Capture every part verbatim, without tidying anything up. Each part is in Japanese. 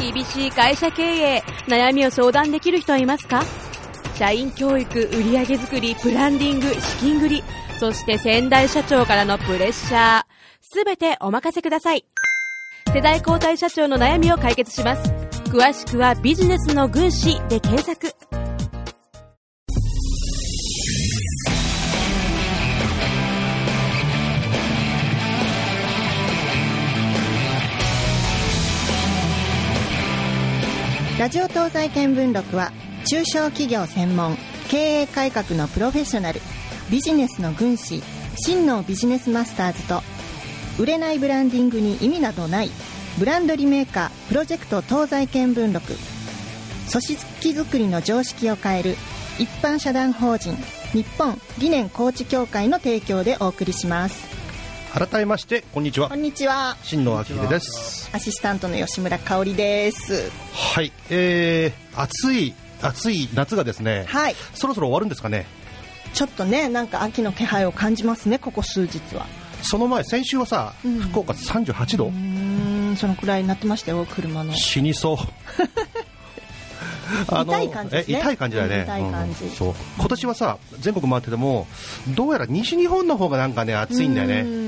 厳しい会社経営、悩みを相談できる人はいますか？社員教育、売上作り、ブランディング、資金繰り、そして先代社長からのプレッシャー、すべてお任せください。世代交代社長の悩みを解決します。詳しくはビジネスの軍師で検索。 ラジオ東西見聞録は中小企業専門、経営改革のプロフェッショナル、ビジネスの軍師、真のビジネスマスターズと、売れないブランディングに意味などないブランドリメーカープロジェクト東西見聞録、組織づくりの常識を変える一般社団法人日本理念コーチ協会の提供でお送りします。 改めましてこんにちは。 こんにちは。 新野明秀です。 アシスタントの吉村香織です。 はい、えー、暑い暑い夏がですね、はい、そろそろ終わるんですかね。 ちょっとね、なんか秋の気配を感じますね、ここ数日は。その前、先週はさ、うん、福岡さんじゅうはちど、うーん、そのくらいになってましたよ、車の。 死にそうあの痛い感じですね。 え痛い感じだよね。 痛い感じ、 うん、そう。今年はさ、全国回っててもどうやら西日本の方がなんかね暑いんだよね。うんうんうん、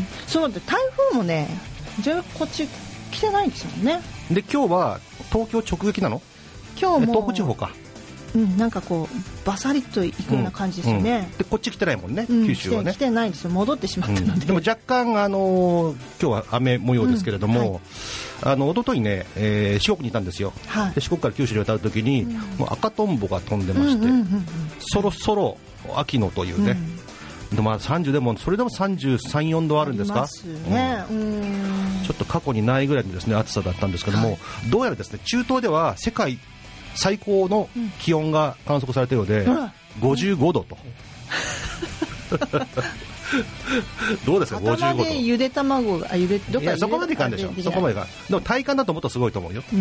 そうで、台風もね全然こっち来てないんですよね。 で、今日は東京直撃なの？ 今日も東北地方か。 うん、なんかこうバサリッといくような感じですよね、うんうん、 でこっち来てないもんね、 うん、 九州はね来て、来てないんですよ、戻ってしまったので、うん、 でも若干、あのー、今日は雨模様ですけれども、うん、はい、あの一昨日ね、えー、四国にいたんですよ、はい、で四国から九州に渡るときに、うん、もう赤とんぼが飛んでまして、うんうんうんうん、そろそろ秋のというね、うん、でまあ、さんじゅうでもそれでもさんじゅうさん、よんどあるんですか。ありますね、うん、うん、 ちょっと過去にないぐらいのですね暑さだったんですけども、はい、どうやらですね中東では世界最高の気温が観測されたようで、うん、ごじゅうごどとどうですか、ごじゅうごど。 頭でゆで卵が、あ、ゆで、どっかいや、そこまでいかんでしょ、そこまでいかん。でも体感だともっとすごいと思うよ。うん、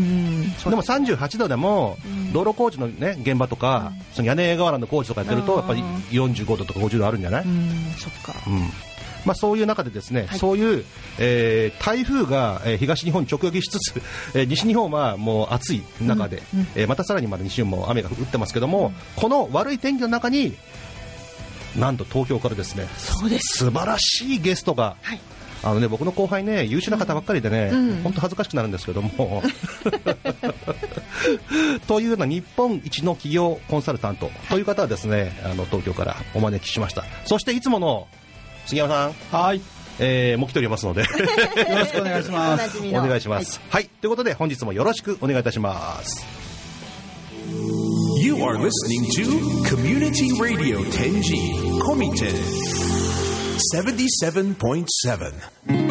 でもさんじゅうはちどでも、うん、道路工事の、ね、現場とか、うん、その屋根瓦の工事とかやってるとやっぱりよんじゅうごどとかごじゅうどあるんじゃない？うん、そっか、うん、まあ、そういう中でですね、はい、そういう、えー、台風が、えー、東日本に直撃しつつ、えー、西日本はもう暑い中で、うんうん、えー、またさらにまだ西日本も雨が降ってますけども、うん、この悪い天気の中になんと東京からですね、 そうです、 素晴らしいゲストが、はい、あのね、僕の後輩ね、優秀な方ばっかりでね、本、うん、当恥ずかしくなるんですけどもというような日本一の企業コンサルタントという方はですね、あの東京からお招きしました。そしていつもの杉山さん、 はい、 えー、もう来ておりますのでよろしくお願いします。 お願いします、はい、はい、ということで本日もよろしくお願いいたします。 You are listening to Community Radio テンジー Komiten セブンティーセブンポイントセブン。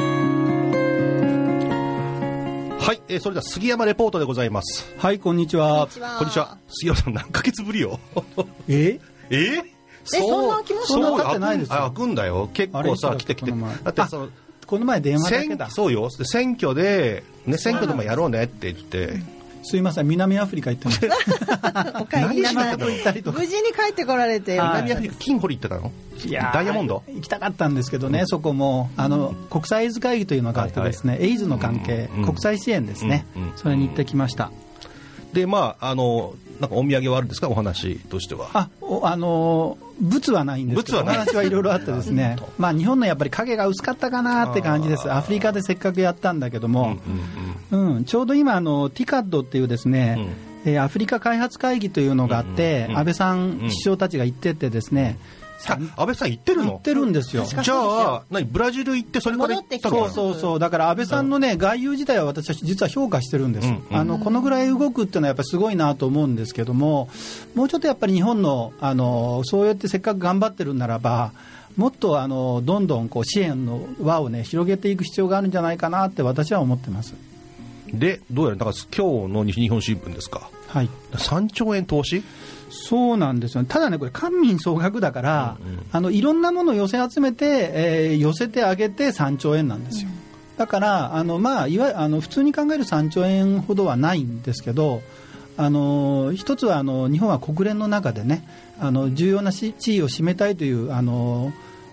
はい、えー、それでは杉山レポートでございます。 はい、こんにちは。 こんにちは。杉山さん、何ヶ月ぶりよええーえ、そんな気もそんな経ってないですよ。 開くんだよ、結構さ、来て来て、だってそのこの前電話だけだ。 そうよ、選挙で、ね、選挙でもやろうねって言って、 すいません、南アフリカ行ってますお帰りなさい。無事に帰ってこられて。 南アフリカ金掘り行ってたの？ いや、 ダイヤモンド行きたかったんですけどね、うん、そこもあの国際エイズ会議というのがあってですね、はいはい、エイズの関係、うん、国際支援ですね、うん、それに行ってきました。 で、まあ、あのなんかお土産はあるんですか、お話としては。 あ、あの物はないんですけど、お話はいろいろあってですねまあ、日本のやっぱり影が薄かったかなって感じです。アフリカでせっかくやったんだけども、うんうんうん、ちょうど今あの ティカッド っていうですね、うん、えー、アフリカ開発会議というのがあって、うんうん、安倍さん首相たちが行ってってですね、 安倍さん行ってるの？行ってるんですよ。 じゃあ何、ブラジル行ってそれから行ったの？ そうそうそう。だから安倍さんのね、外遊自体は私は実は評価してるんです、うんうん、あのこのぐらい動くっていうのはやっぱりすごいなと思うんですけども、もうちょっとやっぱり日本の、あのそうやってせっかく頑張ってるならば、もっとあのどんどんこう支援の輪をね広げていく必要があるんじゃないかなって私は思ってます。 で、どうやらだから今日の西日本新聞ですか、はい、さんちょうえん投資。 そうなんですよね。ただね、これ官民総額だから、うんうん、あのいろんなものを寄せ集めて、えー、寄せてあげてさんちょうえんなんですよ、うん、だからあの、まあ、いわゆるあの普通に考えるさんちょうえんほどはないんですけど、あの一つはあの日本は国連の中でね、あの重要な地位を占めたいというあの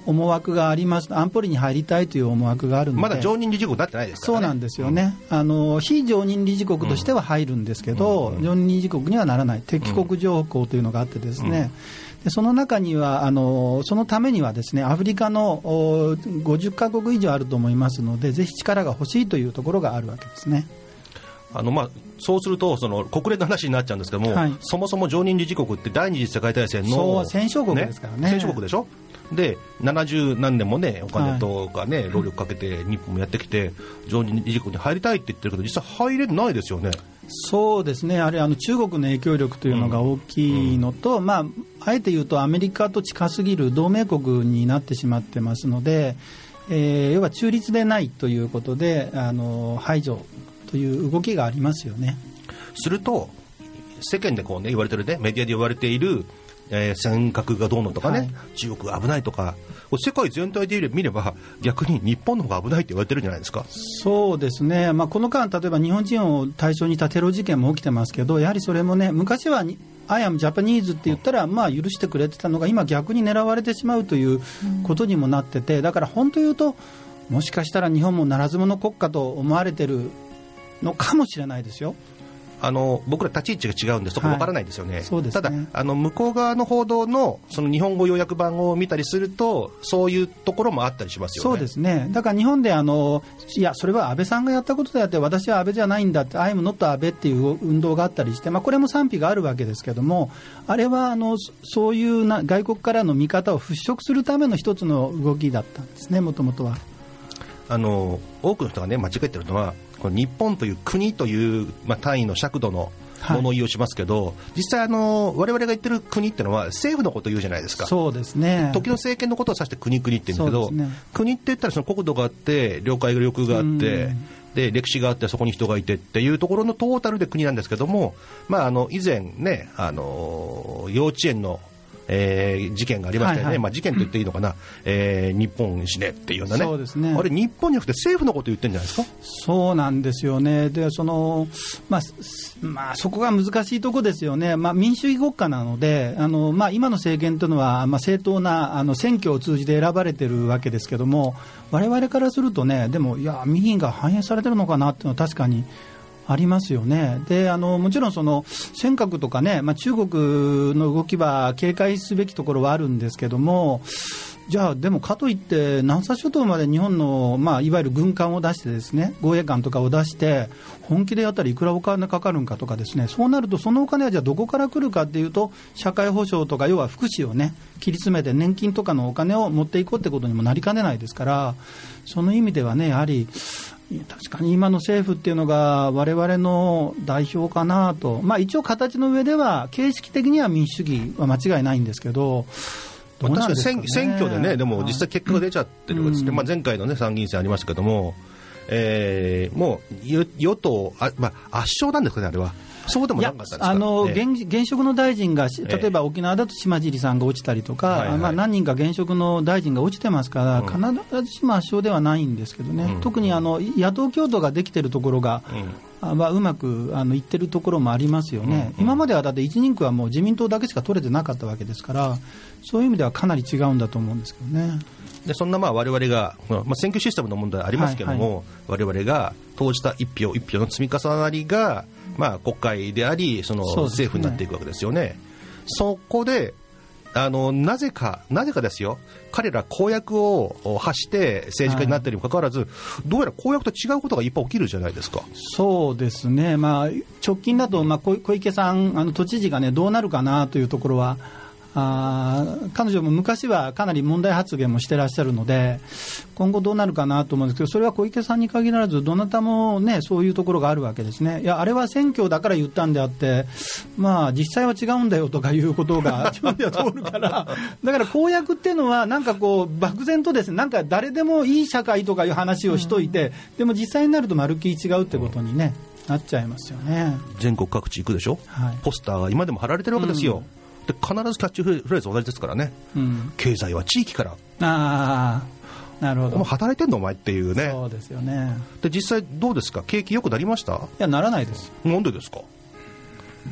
思惑があります。安保理に入りたいという思惑があるので、 まだ常任理事国になってないですからね。 そうなんですよね、うん、あの非常任理事国としては入るんですけど、うん、常任理事国にはならない敵国条項というのがあってですね、うん、でその中にはあのそのためにはですねアフリカのごじゅっかこく以上あると思いますので、ぜひ力が欲しいというところがあるわけですね。 あのまあ、そうするとその国連の話になっちゃうんですけども、はい、そもそも常任理事国って第二次世界大戦のそう戦勝国ですからね。 戦勝国でしょ。でななじゅうなんねんもねお金とかね、はい、労力かけて日本もやってきて常任理事国に入りたいって言ってるけど実際入れないですよね。 そうですね、あれあの中国の影響力というのが大きいのと、うんうんまあ、あえて言うとアメリカと近すぎる同盟国になってしまってますので、えー、要は中立でないということであの排除という動きがありますよね。 すると世間でこう、ね、言われてるねメディアで言われている、えー、尖閣がどうのとかね、はい、中国が危ないとか世界全体で見れば逆に日本の方が危ないって言われてるんじゃないですか。 そうですね、まあ、この間例えば日本人を対象にしたテロ事件も起きてますけど、やはりそれもね昔はI am Japanese って言ったらまあ許してくれてたのが今逆に狙われてしまうということにもなってて、だから本当言うともしかしたら日本もならず者国家と思われてるのかもしれないですよ。 あの僕ら立ち位置が違うんでそこ分からないですよね、はい、 そうですね。 ただあの向こう側の報道 の, その日本語要約版を見たりするとそういうところもあったりしますよね。 そうですね。だから日本であのいやそれは安倍さんがやったことであって私は安倍じゃないんだって I'm not 安倍っていう運動があったりして、まあ、これも賛否があるわけですけども、あれはあのそういうな外国からの見方を払拭するための一つの動きだったんですね。もともとはあの多くの人が、ね、間違えてるのはこの日本という国という、まあ、単位の尺度の物言いをしますけど、はい、実際あの我々が言ってる国ってのは政府のことを言うじゃないですか。 そうですね。 時の政権のことを指して国々って言うんだけど、 ね、 国って言ったらその国土があって領海領空があってで歴史があってそこに人がいてっていうところのトータルで国なんですけども、まあ、あの以前ねあの幼稚園のえー、事件がありましたよね、はいはいまあ、事件と言っていいのかな、えー、日本死ねっていうような ね, そうですね。 あれ日本じゃなくて政府のことを言ってるんじゃないですか。 そうなんですよね。でその、まあまあ、そこが難しいところですよね、まあ、民主主義国家なのであの、まあ、今の政権というのは、まあ、正当なあの選挙を通じて選ばれているわけですけども、我々からするとねでもいや民意が反映されてるのかなっていうのは確かにありますよね。であのもちろんその尖閣とかね、まあ、中国の動きは警戒すべきところはあるんですけども、じゃあでもかといって南沙諸島まで日本の、まあ、いわゆる軍艦を出してですね護衛艦とかを出して本気でやったらいくらお金かかるんかとかですね、そうなるとそのお金はじゃあどこから来るかっていうと社会保障とか要は福祉をね切り詰めて年金とかのお金を持っていこうってことにもなりかねないですから、その意味ではねやはり確かに今の政府っていうのが我々の代表かなと、まあ、一応形の上では形式的には民主主義は間違いないんですけど、どうなんですかね。 確かに選挙でねでも実際結果が出ちゃってるわけですね、うんまあ、前回の、ね、参議院選ありましたけども、えー、もう与党あ、まあ、圧勝なんですかねあれは。そうでもなかったんですか。 あの、ええ、現, 現職の大臣が例えば沖縄だと島尻さんが落ちたりとか、えはいはいまあ、何人か現職の大臣が落ちてますから、うん、必ずしも圧勝ではないんですけどね、うん、特にあの野党共闘ができているところが、うんまあ、うまくあのいってるところもありますよね、うん、今まではだって一人区はもう自民党だけしか取れてなかったわけですから、そういう意味ではかなり違うんだと思うんですけどね。 でそんなまあ我々が、まあ、選挙システムの問題ありますけども、はいはい、我々が投じた一票一票の積み重なりが、まあ、国会でありその政府になっていくわけですよね。そこであのなぜかなぜかですよ、彼ら公約を発して政治家になっているにもかかわらず、はい、どうやら公約と違うことがいっぱい起きるじゃないですか。 そうですね、まあ、直近だと、まあ、小池さんあの都知事が、ね、どうなるかなというところはあ彼女も昔はかなり問題発言もしてらっしゃるので今後どうなるかなと思うんですけど、それは小池さんに限らずどなたも、ね、そういうところがあるわけですね。いやあれは選挙だから言ったんであって、まあ、実際は違うんだよとかいうことが自分では通るからだから公約っていうのはなんかこう漠然とですね、なんか誰でもいい社会とかいう話をしといて、うん、でも実際になるとまるっきり違うってことに、ね、なっちゃいますよね。 全国各地行くでしょ、はい、ポスターが今でも貼られてるわけですよ、うんで必ずキャッチフレーズ同じですからね、うん、経済は地域から。 あなるほど。 お前働いてんのお前っていうね。 そうですよね。 で実際どうですか、景気良くなりました？いやならないです。 なんでですか？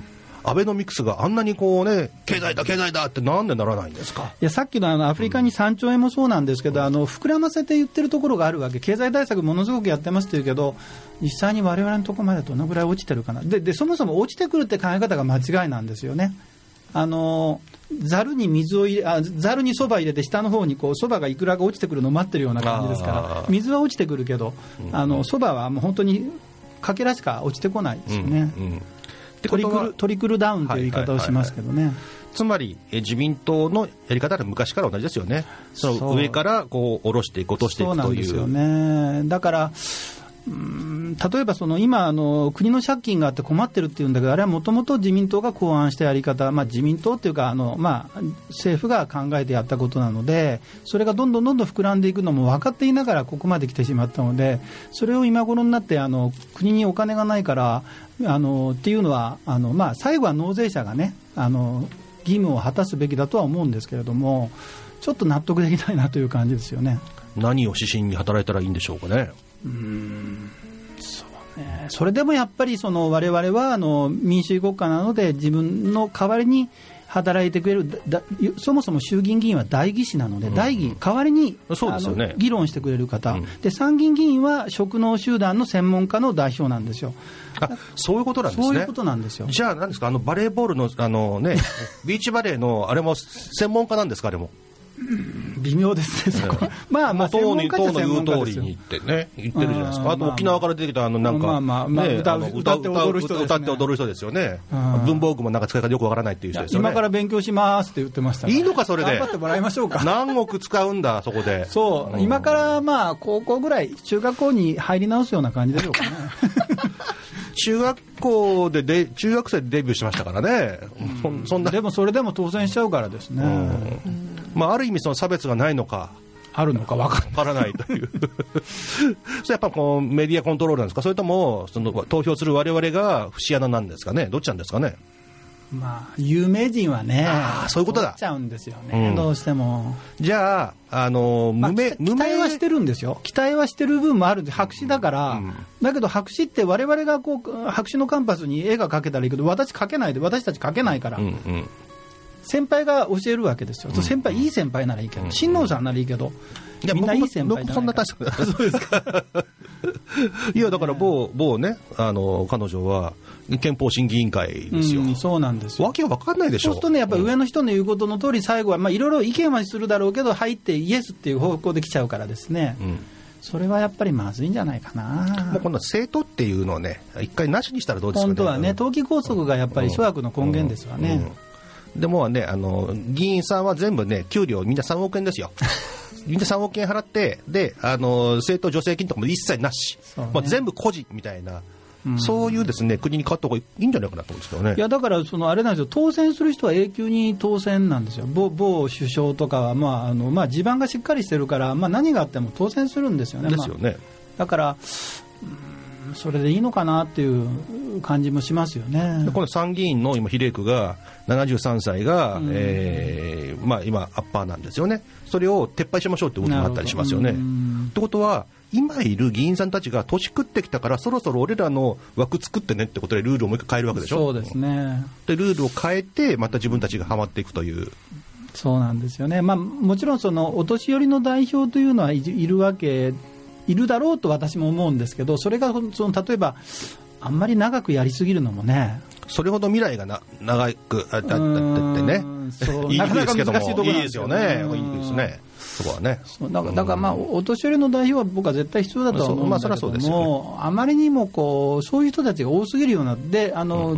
アベノミクスがあんなにこう、ね、経済だ経済だってなんでならないんですか。 いやさっき の, あのアフリカにさんちょうえんもそうなんですけど、うん、あの膨らませて言ってるところがあるわけ。経済対策ものすごくやってますって言うけど、実際に我々のところまでどのぐらい落ちてるかな。 で, でそもそも落ちてくるって考え方が間違いなんですよね。あのざるに水を入れ、あざるにそば入れて下の方にこうそばがいくらが落ちてくるのを待ってるような感じですから、水は落ちてくるけど、そばはもう本当にかけらしか落ちてこないですよね、うんうん、トリクル、トリクルダウンという言い方をしますけどね、はいはいはいはい、 つまりえ自民党のやり方は昔から同じですよね。その上からこう下ろしていく、落としていくという。 そうなんですよね。だからうーん例えばその今あの国の借金があって困ってるっていうんだけど、あれはもともと自民党が考案したやり方、まあ、自民党っていうかあの、まあ、政府が考えてやったことなので、それがどんどんどんどん膨らんでいくのも分かっていながらここまで来てしまったので、それを今頃になってあの国にお金がないからあのっていうのはあの、まあ、最後は納税者がねあの義務を果たすべきだとは思うんですけれども、ちょっと納得できないなという感じですよね。 何を指針に働いたらいいんでしょうかね。 うーんそうね、それでもやっぱりその我々はあの民主主義国家なので、自分の代わりに働いてくれるだそもそも衆議院議員は代議士なので、うん、代議代わりに、 そうですよね、 あの議論してくれる方、 うん、 で参議院議員は職能集団の専門家の代表なんですよ。 あそういうことなんですね。 そういうことなんですよ。 じゃあ何ですか、あのバレーボールの、あの、ね、ビーチバレーのあれも専門家なんですか。あれも微妙ですね、そこは。まあまあ、 党の言う通りにってね、言ってるじゃないですか。あと沖縄から出てきたあのなんか、 まあまあまあ、ね、歌, 歌って踊る人ですね。 歌って踊る人ですよね。文房具もなんか使い方よくわからないっていう人ですよね。 今から勉強しますって言ってました、ね。 いいのかそれで。 頑張ってもらいましょうか。 何億使うんだそこで。 そう、うん、今からまあ高校ぐらい、中学校に入り直すような感じでしょうかね。 中学校でで中学生でデビューしましたからね、うん、そんな。 でもそれでも当選しちゃうからですね、 うんまあ、ある意味その差別がないのかあるのか分からないというそれやっぱこうメディアコントロールなんですか、それともその投票する我々が節穴なんですかね、どっちなんですかね。 まあ、有名人はね、 あそういうことだ、 取っちゃうんですよね、うん、どうしても。 じゃあ、あの無名、 まあ、期待はしてるんですよ、期待はしてる部分もあるんで、白紙だから、うん、だけど白紙って我々がこう白紙のカンパスに絵が描けたらいいけど、私描けないで、私たち描けないから、うんうん、先輩が教えるわけですよ、うん、先輩いい先輩ならいいけど、親王さんならいいけど、いやみんないい先輩じゃないから。 そんな大したそうですかいやだから某、某ね、あの彼女は憲法審議委員会ですよ、うん、 そうなんですよ。 わけは分かんないでしょ。 そうするとね、やっぱ上の人の言うことの通り、最後はまあいろいろ意見はするだろうけど、入ってイエスっていう方向で来ちゃうからですね、うん、それはやっぱりまずいんじゃないかな。 もうこの政党っていうのをね、一回なしにしたらどうですかね。 本当はね、党紀拘束がやっぱり諸悪の根源ですわね、うんうんうんうん、でもね、あの議員さんは全部ね、給料みんなさんおくえんですよみんなさんおくえん払って、であの政党助成金とかも一切なし、ね、まあ、全部個人みたいな、うん、そういうですね国に変わった方がいいんじゃないかなと思うんですけどね。 いやだからそのあれなんですよ、当選する人は永久に当選なんですよ。某、某首相とかは、まああのまあ、地盤がしっかりしてるから、まあ、何があっても当選するんですよね。 ですよね、 まあ、だからそれでいいのかなっていう感じもしますよね。 この参議院の今比例区がななじゅうさんさいが、うんえーまあ、今アッパーなんですよね。それを撤廃しましょうってことになったりしますよね。ってことは今いる議員さんたちが年食ってきたから、そろそろ俺らの枠作ってねってことでルールをもう一回変えるわけでしょ。 そうですね。 でルールを変えてまた自分たちがはまっていくという。 そうなんですよね、まあ、もちろんそのお年寄りの代表というのはいるわけいるだろうと私も思うんですけど、それがその例えばあんまり長くやりすぎるのもね、 それほど未来がな長くあってね、いいですけども、いいですよね、いいですね、そこはね。 だから、だからまあお年寄りの代表は僕は絶対必要だとは思うんだけども、あまりにもこうそういう人たちが多すぎるようなで、あの、うんうん、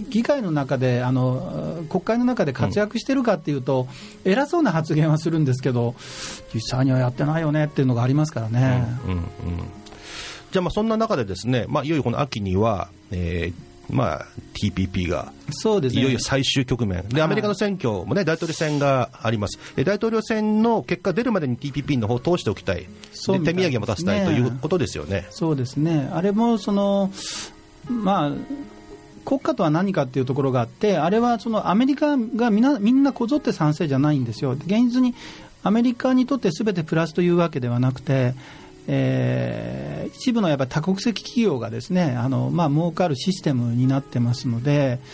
議会の中であの国会の中で活躍してるかっていうと、うん、偉そうな発言はするんですけど、実際にはやってないよねっていうのがありますからね。うんうんうん、 じゃあまあそんな中でですね、まあ、いよいよこの秋には、えーまあ、ティーピーピー がそうです、ね、 いよいよ最終局面で、アメリカの選挙も、ね、大統領選があります。大統領選の結果出るまでに ティーピーピー の方を通しておきたい、で手土産を持たせたいということですよね。 そうですね、あれもその、まあ、国家とは何かっていうところがあって、あれはそのアメリカがみんな、みんなこぞって賛成じゃないんですよ。現実にアメリカにとって全てプラスというわけではなくて、えー、一部のやっぱ多国籍企業がですね、あの、まあ、儲かるシステムになってますので、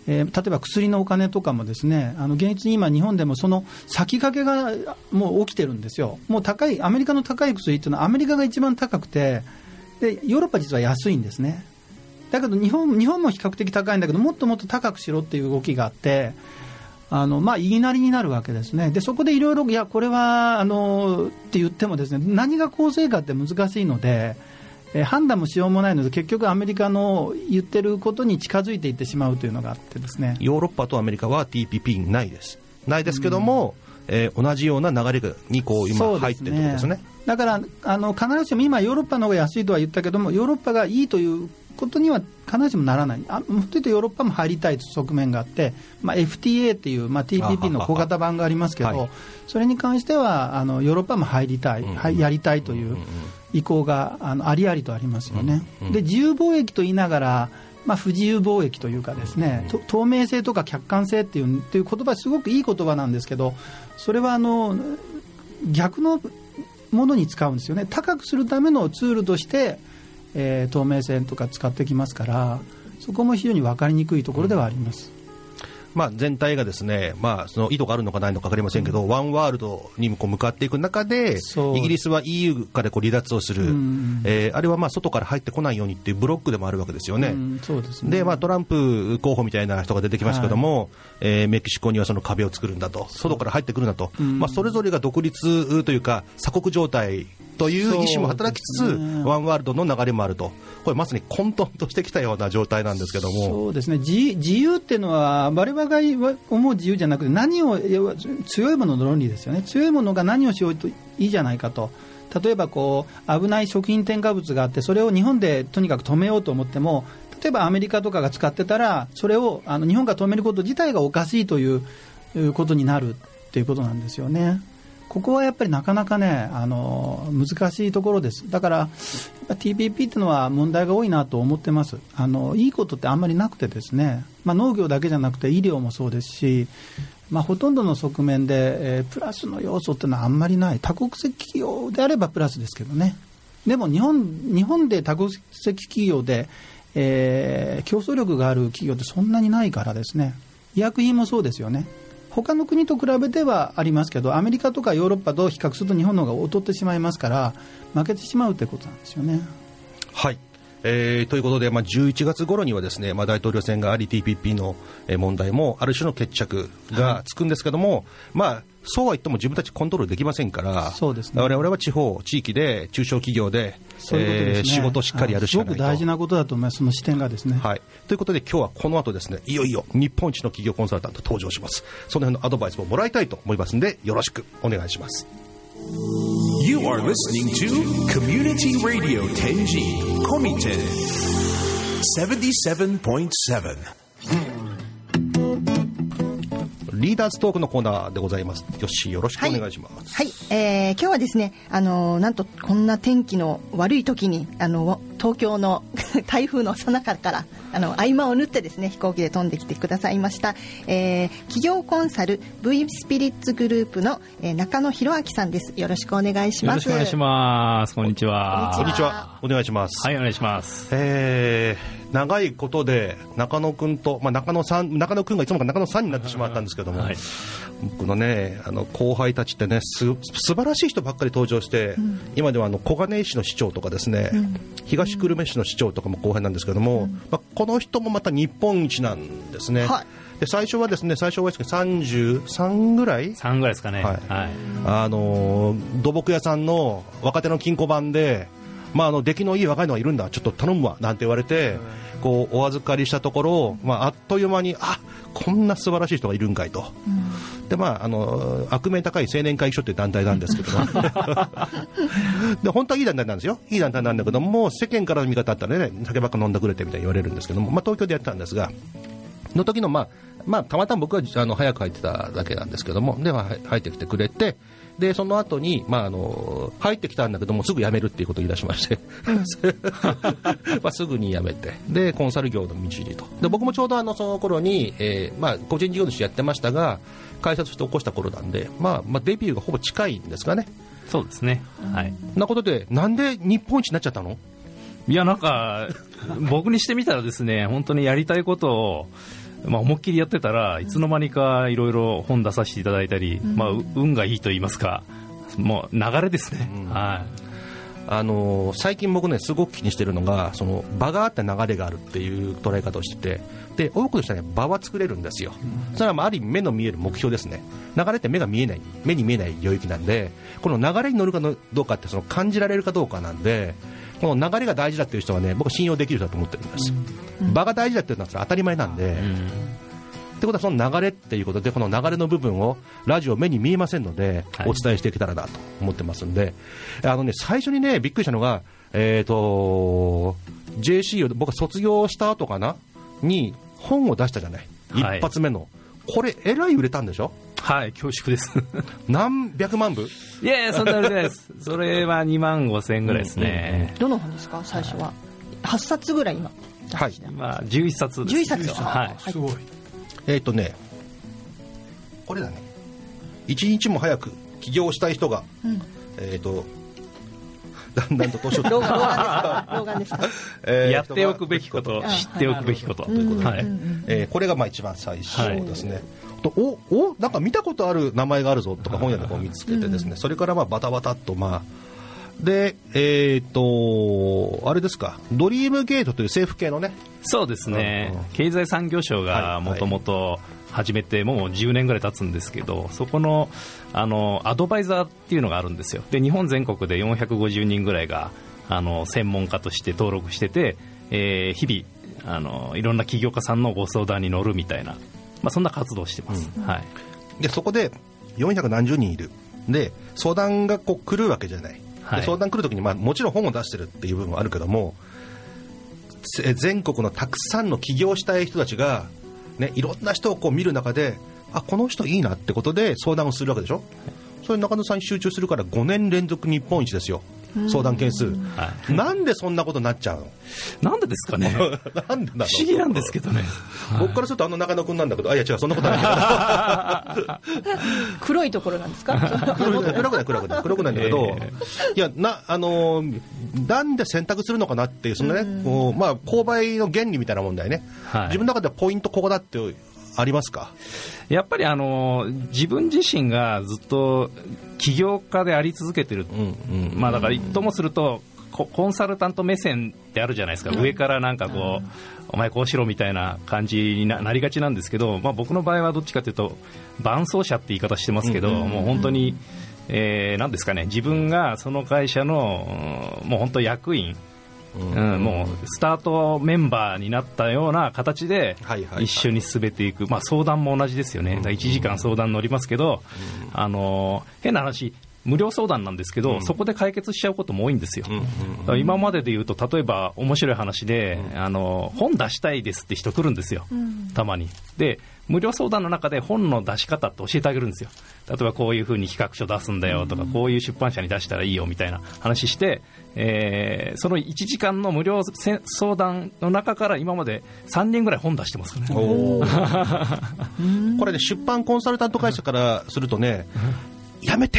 えー、例えば薬のお金とかもですね、あの現実に今日本でもその先駆けがもう起きてるんですよ。もう高いアメリカの高い薬っていうのはアメリカが一番高くて、でヨーロッパ実は安いんですね。だけど日本、日本も比較的高いんだけど、もっともっと高くしろっていう動きがあって、あのまあ、言いなりになるわけですね。でそこでいろいろ、いやこれはあのって言ってもですね、何が公正かって難しいので、えー、判断もしようもないので、結局アメリカの言ってることに近づいていってしまうというのがあってですね。 ヨーロッパとアメリカは ティーピーピー ないですないですけども、うん、えー、同じような流れにこう今入ってるってことですね。 だからあの必ずしも今ヨーロッパの方が安いとは言ったけども、ヨーロッパがいいということには必ずしもならない。あもっと言うとヨーロッパも入りたい側面があって、まあ、エフティーエー っていう、まあ、ティーピーピー の小型版がありますけど、はい、それに関してはあのヨーロッパも入りたい、うんうん、やりたいという意向があのありありとありますよね、うんうん、で自由貿易と言いながら、まあ、不自由貿易というかですね、うん、透明性とか客観性っていう、っていう言葉はすごくいい言葉なんですけど、それはあの逆のものに使うんですよね。高くするためのツールとしてえー、透明性とか使ってきますから、そこも非常に分かりにくいところではあります、 うん、まあ、全体がですね、まあ、その意図があるのかないのか分かりませんけど、うん、ワンワールドにこう向かっていく中で、イギリスは イーユー からこう離脱をする、うん、えー、あれはまあ外から入ってこないようにっていうブロックでもあるわけですよね、うん、そうですね。で、まあ、トランプ候補みたいな人が出てきましたけども、はい、えー、メキシコにはその壁を作るんだと、外から入ってくるんだと、うん、まあ、それぞれが独立というか鎖国状態という意思も働きつつ、ね、ワンワールドの流れもあると、これまさに混沌としてきたような状態なんですけども。 そうですね、自, 自由っていうのは我々が思う自由じゃなくて、何を強いものの論理ですよね。強いものが何をしようといいじゃないかと。例えばこう危ない食品添加物があって、それを日本でとにかく止めようと思っても、例えばアメリカとかが使ってたら、それをあの日本が止めること自体がおかしいということになるっていうことなんですよね。ここはやっぱりなかなかね、あの難しいところです。だから ティーピーピー っていうのは問題が多いなと思ってます。あのいいことってあんまりなくてですね、まあ、農業だけじゃなくて医療もそうですし、まあ、ほとんどの側面で、えー、プラスの要素っていうのはあんまりない。多国籍企業であればプラスですけどね。でも日本、日本で多国籍企業で、えー、競争力がある企業ってそんなにないからですね。医薬品もそうですよね。他の国と比べてはありますけど、アメリカとかヨーロッパと比較すると日本の方が劣ってしまいますから、負けてしまうということなんですよね。 はい、えー、ということで、まあ、じゅういちがつ頃にはですね、まあ、大統領選があり ティーピーピー の問題もある種の決着がつくんですけども、はい、まあそうは言っても自分たちコントロールできませんから、そうですね、我々は地方地域で中小企業で、そういうことですね、えー、仕事をしっかりやるしかないと。 すごく大事なことだと思います、その視点がですね。 はい、ということで今日はこの後ですね、いよいよ日本一の企業コンサルタント登場します。その辺のアドバイスももらいたいと思いますので、よろしくお願いします。 You are listening to Community Radio テンジー Komiten セブンティーセブンポイントセブン。 リーダーズトークのコーナーでございます。よし、よろしくお願いします。 はい、はい、えー、今日はですね、あのなんとこんな天気の悪い時にあの東京の台風の最中からあの合間を縫ってですね、飛行機で飛んできてくださいました、えー、企業コンサル V スピリッツグループの、えー、中野博明さんです。よろしくお願いします。 よろしくお願いします。こんにちは。 こんにちは、お願いします。 はい、お願いします。 えー、長いことで中野くんと、まあ、中野さん中野くんがいつもか中野さんになってしまったんですけども、はい、僕のね、あの後輩たちってね、す素晴らしい人ばっかり登場して、うん、今ではあの小金井市の市長とかですね、うん、東久留米市の市長とかも後輩なんですけども、うん、まあ、この人もまた日本一なんですね、はい、で最初はですね、最初はさんじゅうさんぐらいさんぐらいですかね、はいはい、 あの土木屋さんの若手の金庫番で、まあ、あの出来のいい若いのがいるんだ、ちょっと頼むわなんて言われて、こうお預かりしたところ、まあ、あっという間に、あ、こんな素晴らしい人がいるんかいと、うん、で、まあ、あの悪名高い青年会議所という団体なんですけどもで本当はいい団体なんですよ、いい団体なんだけども、世間からの見方あったらね、酒ばっか飲んでくれてみたいに言われるんですけども、まあ、東京でやってたんですが、の時の、まあまあ、たまたま僕はあの早く入ってただけなんですけども、では入ってきてくれて、でその後に、まあ、あの入ってきたんだけどもすぐ辞めるっていうことを言い出しまして、うん、まあすぐに辞めて、でコンサル業の道にと。で僕もちょうどあのその頃に、えーまあ、個人事業主やってましたが、会社として起こした頃なんで、まあ、まあデビューがほぼ近いんですかね。 そうですね、はい、 なことで、なんで日本一になっちゃったの？ いや、なんか僕にしてみたらですね、本当にやりたいことをまあ、思いっきりやってたらいつの間にかいろいろ本出させていただいたり、うん、まあ、運がいいと言いますか、もう流れですね、うん、はい。 あのー、最近僕ねすごく気にしてるのが、その場があって流れがあるっていう捉え方をしてて、で多くの人はね場は作れるんですよ、うん、それはある意味目の見える目標ですね。流れって目が見えない、目に見えない領域なんで、この流れに乗るかどうかってその感じられるかどうかなんで、この流れが大事だっていう人はね僕は信用できる人だと思ってるんです、うんうん、場が大事だっていうのはそれ当たり前なんで、うん、ってことはその流れっていうことで、この流れの部分をラジオ目に見えませんので、はい、お伝えしていけたらなと思ってますんで、あのね最初にねびっくりしたのが、えーと ジェーシー を僕は卒業した後かなに本を出したじゃない、はい、一発目のこれえらい売れたんでしょ。 はい、恐縮です何百万部。 いやいやそんな売れないです。それはにまんごせんぐらいですね、うんうんうん、 どの本ですか最初は。はっさつぐらい今はい、 今じゅういっさつです。 じゅういっさつです、 はい、 すごい。 えっ、ー、とねこれだね、一日も早く起業したい人が、うん、えっ、ー、とだんだんと年を老眼ですかえー、やっておくべきこと、知っておくべきこと、ということで、はい、 えー、これがまあ一番最初ですね、はい、おおなんか見たことある名前があるぞとか本屋でこう見つけてですね、うん、それからまあバタバタっとまあでえっ、ー、とあれですか、ドリームゲートという政府系のね。 そうですね、うん、経済産業省がもともと始めてもうじゅうねんぐらい経つんですけど、そこのあのアドバイザーっていうのがあるんですよ。で日本全国でよんひゃくごじゅうにんぐらいがあの専門家として登録してて、えー、日々あのいろんな起業家さんのご相談に乗るみたいな、まあ、そんな活動をしてます、うん、はい。 でそこでよんひゃくなんじゅうにんいるで相談がこう来るわけじゃない、はい、で相談来るときに、まあ、もちろん本を出してるっていう部分はあるけども、全国のたくさんの起業したい人たちが、ね、いろんな人をこう見る中で、あこの人いいなってことで相談をするわけでしょ、はい、それ中野さんに集中するからごねん連続日本一ですよ、相談件数、はい、なんでそんなことになっちゃうの。 なんでですかねなんでだろう、 不思議なんですけどね僕からするとあの中野くんなんだけど、あいや違うそんなことない黒いところなんですか黒くない黒くない黒くない黒くないんだけど、えー、いやなあのー、なんで選択するのかなっていうそのね、こうまあ購買の原理みたいな問題ね、はい、自分の中ではポイントここだってありますか。 やっぱりあの自分自身がずっと起業家であり続けてる、うんうん、まあだからともするとコンサルタント目線ってあるじゃないですか、うん、上からなんかこう、うん、お前こうしろみたいな感じに な, なりがちなんですけど、まあ、僕の場合はどっちかというと伴走者って言い方してますけど、うんうんうん、もう本当に、えー、なんですかね、自分がその会社のもう本当役員、うんうん、もうスタートメンバーになったような形で一緒に進めていく、まあ、相談も同じですよね。いちじかん相談乗りますけど、あの変な話無料相談なんですけど、うん、そこで解決しちゃうことも多いんですよ、うんうんうん、だから今までで言うと例えば面白い話で、うん、あの本出したいですって人来るんですよ、うん、たまに。で無料相談の中で本の出し方って教えてあげるんですよ。例えばこういう風に企画書出すんだよとか、うん、こういう出版社に出したらいいよみたいな話して、えー、そのいちじかんの無料相談の中から今までさんにんぐらい本出してますね。おこれね、出版コンサルタント会社からするとねやめて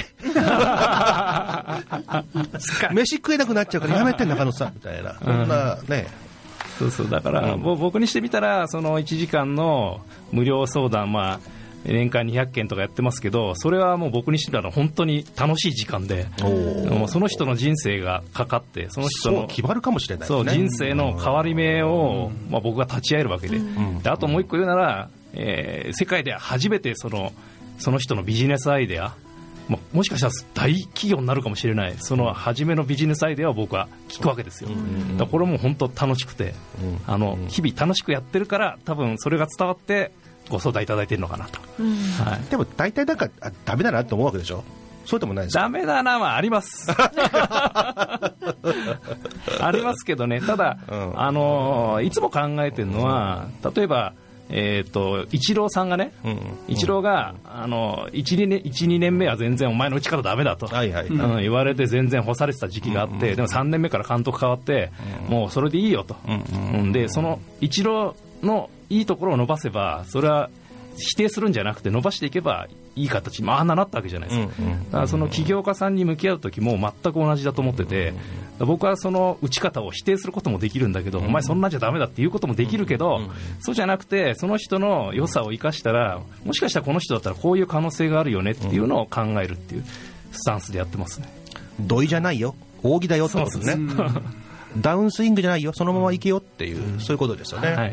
飯食えなくなっちゃうからやめて中野さんみたいな、こんなね、 そうそう、だから、うん、僕にしてみたらそのいちじかんの無料相談、まあ、年間にひゃっけんとかやってますけど、それはもう僕にしてみたら本当に楽しい時間で、もうその人の人生がかかって、その人のそう決まるかもしれないですね。 そう人生の変わり目を、まあ、僕が立ち会えるわけで、うん、であともう一個言うなら、えー、世界で初めてその、その人のビジネスアイデア、も, もしかしたら大企業になるかもしれない、その初めのビジネスアイデアを僕は聞くわけですよ、うんうん、だからこれも本当楽しくて、うん、あの日々楽しくやってるから多分それが伝わってご相談いただいてるのかなと、うんはい、 でも大体なんかダメだなと思うわけでしょ。そうでもないですか。 ダメだなはありますありますけどね、ただ、うん、あのいつも考えてるのは、例えばえー、とイチローさんがね、うんうん、イチローがあの いち,に 年, いちにねんめは全然お前の力ダメだと、はいはいうん、言われて全然干されてた時期があって、うんうん、でもさんねんめから監督変わって、うん、もうそれでいいよと、うんうん、でそのイチローのいいところを伸ばせばそれは否定するんじゃなくて伸ばしていけばいい形にあんななったわけじゃないですか、うんうん、だからその起業家さんに向き合う時も全く同じだと思ってて、僕はその打ち方を否定することもできるんだけど、うん、お前そんなんじゃダメだっていうこともできるけど、うんうん、そうじゃなくてその人の良さを生かしたら、もしかしたらこの人だったらこういう可能性があるよねっていうのを考えるっていうスタンスでやってますね。 土井じゃないよ、扇だよってことですね。ダウンスイングじゃないよ、そのまま行けよっていう、うん、そういうことですよね、はい、うん、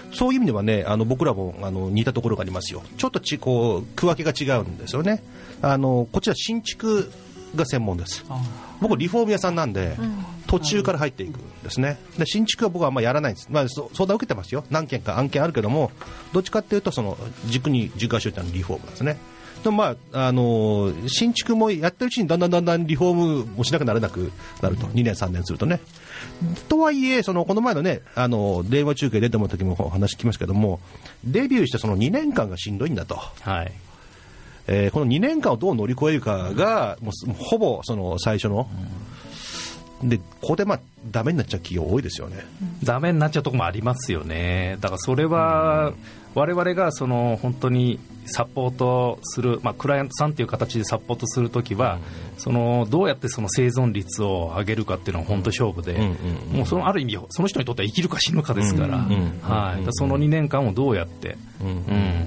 そういう意味ではね、あの僕らもあの似たところがありますよ。ちょっとちこう区分けが違うんですよね。あのこちら新築が専門です。僕リフォーム屋さんなんで、うん、途中から入っていくんですね。で新築は僕はあんまやらないんです、まあ、相談を受けてますよ。何件か案件あるけども、どっちかっていうとその軸に軸足を置いたのリフォームなんですね。でもまああのー、新築もやってるうちにだんだんだんだんリフォームもしなくなれなくなると、にねんさんねんするとね。とはいえそのこの前のね、あの電話中継出てもらった時もお話聞きましたけども、デビューしてそのにねんかんがしんどいんだと、はい、えー、このにねんかんをどう乗り越えるかがもうほぼその最初の、うん、でここでまあダメになっちゃう企業多いですよね。 ダメになっちゃうところもありますよね。だからそれは我々がその本当にサポートする、まあ、クライアントさんという形でサポートするときは、うん、そのどうやってその生存率を上げるかっていうのは本当勝負で、うんうん、もうそのある意味その人にとっては生きるか死ぬかですから、はい、そのにねんかんをどうやって、うんうん、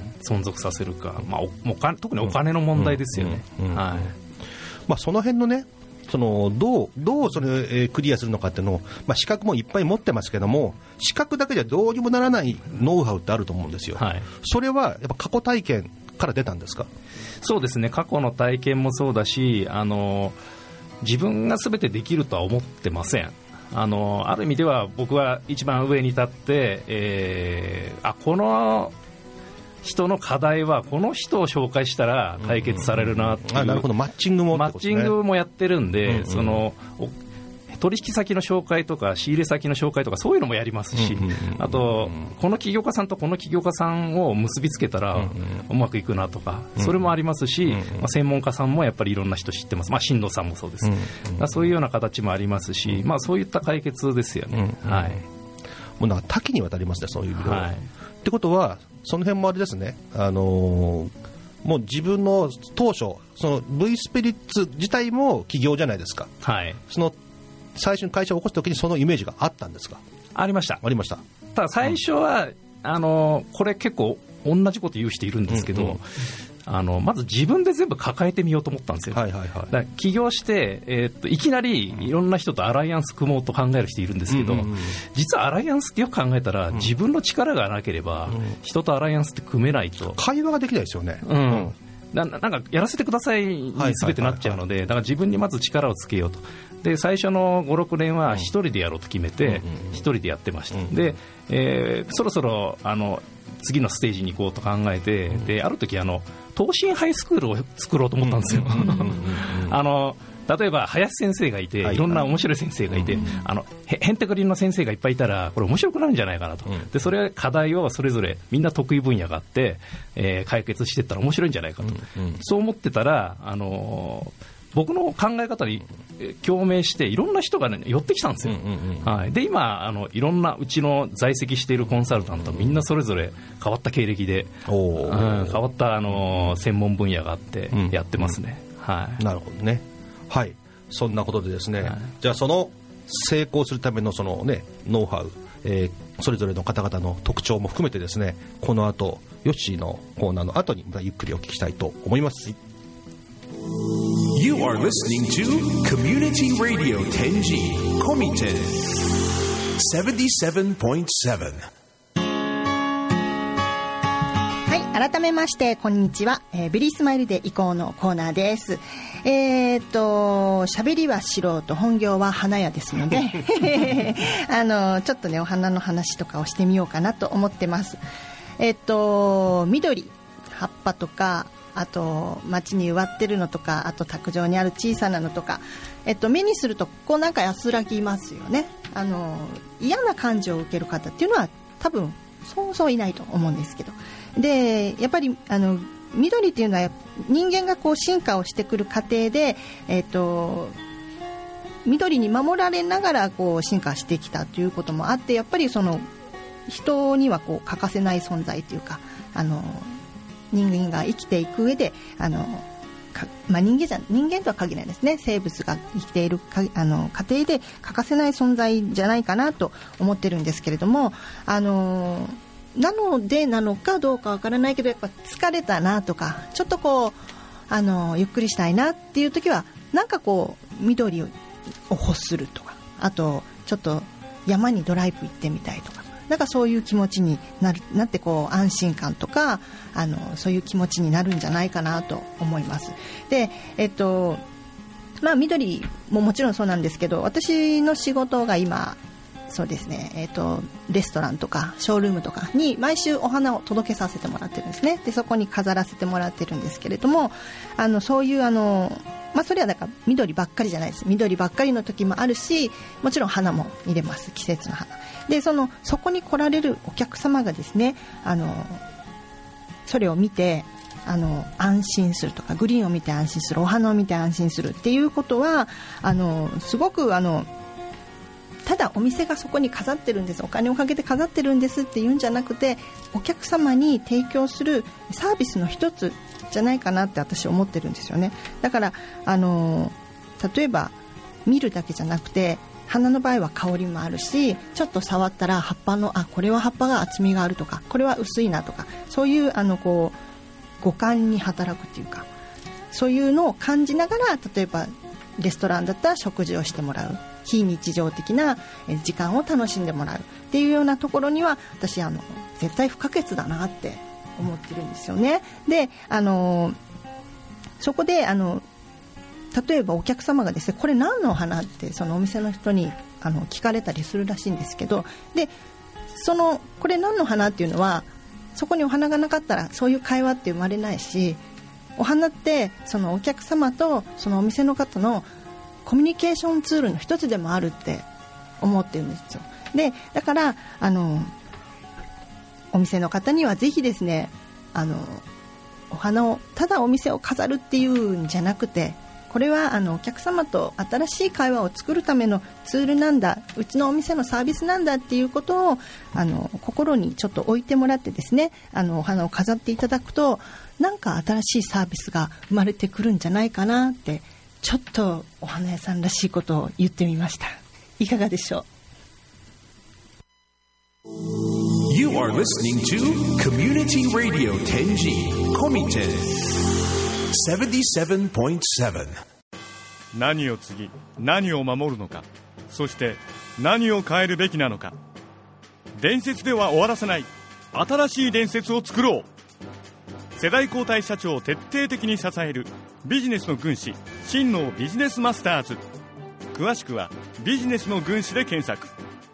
存続させるか、まあ、おお金特にお金の問題ですよね。 その辺のね、そのどう、どうそれ、えー、クリアするのかっていうのを、まあ、資格もいっぱい持ってますけども、資格だけじゃどうにもならないノウハウってあると思うんですよ、はい、それはやっぱ過去体験から出たんですか？ そうですね、過去の体験もそうだし、あの自分が全てできるとは思ってません。あのある意味では僕は一番上に立って、えー、あこの人の課題はこの人を紹介したら解決されるなっていう、うんうん、あなるほど、マッチングも、ね、 マッチングもやってるんで、うんうん、その取引先の紹介とか仕入れ先の紹介とかそういうのもやりますし、うんうんうん、あとこの起業家さんとこの起業家さんを結びつけたらうまくいくなとか、それもありますし、うんうん、まあ、専門家さんもやっぱりいろんな人知ってます、まあ、進藤さんもそうです、うんうん、そういうような形もありますし、まあ、そういった解決ですよね、うんうん、はい、 もうなんか多岐にわたりますね、そういう意味では、はい、ってことはその辺もあれですね、あのー、もう自分の当初その V スピリッツ自体も起業じゃないですか、はい、その最初に会社を起こすときにそのイメージがあったんですか？ ありました。 ありました。 ただ最初は、うん、あのこれ結構同じこと言う人いるんですけど、うんうん、あのまず自分で全部抱えてみようと思ったんですよ、はいはいはい、だから起業して、えー、っといきなりいろんな人とアライアンス組もうと考える人いるんですけど、うんうんうん、実はアライアンスってよく考えたら、うん、自分の力がなければ、うん、人とアライアンスって組めないと会話ができないですよね、 うんうん、な, なんかやらせてくださいに全てなっちゃうので、だから自分にまず力をつけようと。で最初のごろくねんは一人でやろうと決めて一人でやってました。で、えー、そろそろあの次のステージに行こうと考えて、である時あの東進ハイスクールを作ろうと思ったんですよ。あの例えば林先生がいて、いろんな面白い先生がいて、あのへんてこりんの先生がいっぱいいたらこれ面白くなるんじゃないかなと。でそれ課題をそれぞれみんな得意分野があって、えー、解決していったら面白いんじゃないかと、そう思ってたら、あのー僕の考え方に共鳴していろんな人が、ね、寄ってきたんですよ、うんうんうん、はい、で今あのいろんなうちの在籍しているコンサルタントみんなそれぞれ変わった経歴で、うん、変わったあの専門分野があってやってますね、うんうん、はい、 なるほどね、はい、そんなことでですね、はい、じゃあその成功するためのその、ね、ノウハウ、えー、それぞれの方々の特徴も含めてですね、この後ヨッシーのコーナーの後にまたゆっくりお聞きしたいと思います。 You are listening to Community Radio テンジー Komiten セブンティーセブンポイントセブン。 はい、改めましてこんにちは、えー、ベリースマイルで移行のコーナーです。えー、っと喋りは素人、本業は花屋ですのであのちょっとねお花の話とかをしてみようかなと思ってます。えー、っと緑、葉っぱとか、あと街に植わってるのとか、あと卓上にある小さなのとか、えっと、目にするとこうなんか安らぎますよね。あの嫌な感情を受ける方っていうのは多分そうそういないと思うんですけど、でやっぱりあの緑っていうのは人間がこう進化をしてくる過程で、えっと、緑に守られながらこう進化してきたということもあって、やっぱりその人にはこう欠かせない存在というか、あの人間が生きていく上であのまあ、人間じゃ人間とは限らないですね。生物が生きているかあの過程で欠かせない存在じゃないかなと思ってるんですけれども、あのなのでなのかどうかわからないけど、やっぱ疲れたなとか、ちょっとこうあのゆっくりしたいなっていう時は、なんかこう緑を欲するとか、あとちょっと山にドライブ行ってみたいとか、なんかそういう気持ちになるなってこう安心感とかあのそういう気持ちになるんじゃないかなと思います。で、えっとまあ、緑ももちろんそうなんですけど、私の仕事が今そうですね、えっとレストランとかショールームとかに毎週お花を届けさせてもらってるんですね。でそこに飾らせてもらってるんですけれども、あのそういうあのまあ、それはだから緑ばっかりじゃないです。緑ばっかりの時もあるし、もちろん花も入れます。季節の花で、そのそこに来られるお客様がですね、あのそれを見てあの安心するとか、グリーンを見て安心する、お花を見て安心するっていうことは、あのすごくあのただお店がそこに飾ってるんです、お金をかけて飾ってるんですっていうんじゃなくて、お客様に提供するサービスの一つじゃないかなって私思ってるんですよね。だからあの例えば見るだけじゃなくて、花の場合は香りもあるし、ちょっと触ったら葉っぱのあこれは葉っぱが厚みがあるとか、これは薄いなとか、そういうあのこう五感に働くっていうか、そういうのを感じながら、例えばレストランだったら食事をしてもらう、非日常的な時間を楽しんでもらうっていうようなところには、私あの絶対不可欠だなって思ってるんですよね。で、あのそこであの例えばお客様がですね、これ何の花ってそのお店の人にあの聞かれたりするらしいんですけど、でそのこれ何の花っていうのは、そこにお花がなかったらそういう会話って生まれないし、お花ってそのお客様とそのお店の方のコミュニケーションツールの一つでもあるって思ってるんですよ。でだからあのお店の方にはぜひですね、あのお花をただお店を飾るっていうんじゃなくて、これはあのお客様と新しい会話を作るためのツールなんだ、うちのお店のサービスなんだっていうことをあの心にちょっと置いてもらってですね、あのお花を飾っていただくと、なんか新しいサービスが生まれてくるんじゃないかなって、ちょっとお花屋さんらしいことを言ってみました。いかがでしょう。 You are listening to Community Radio テンジー Komiten セブンティーセブンポイントセブン。 何を継ぎ何を守るのか、そして何を変えるべきなのか。伝説では終わらせない、新しい伝説を作ろう。世代交代社長を徹底的に支えるビジネスの軍師、真のビジネスマスターズ。詳しくはビジネスの軍師で検索。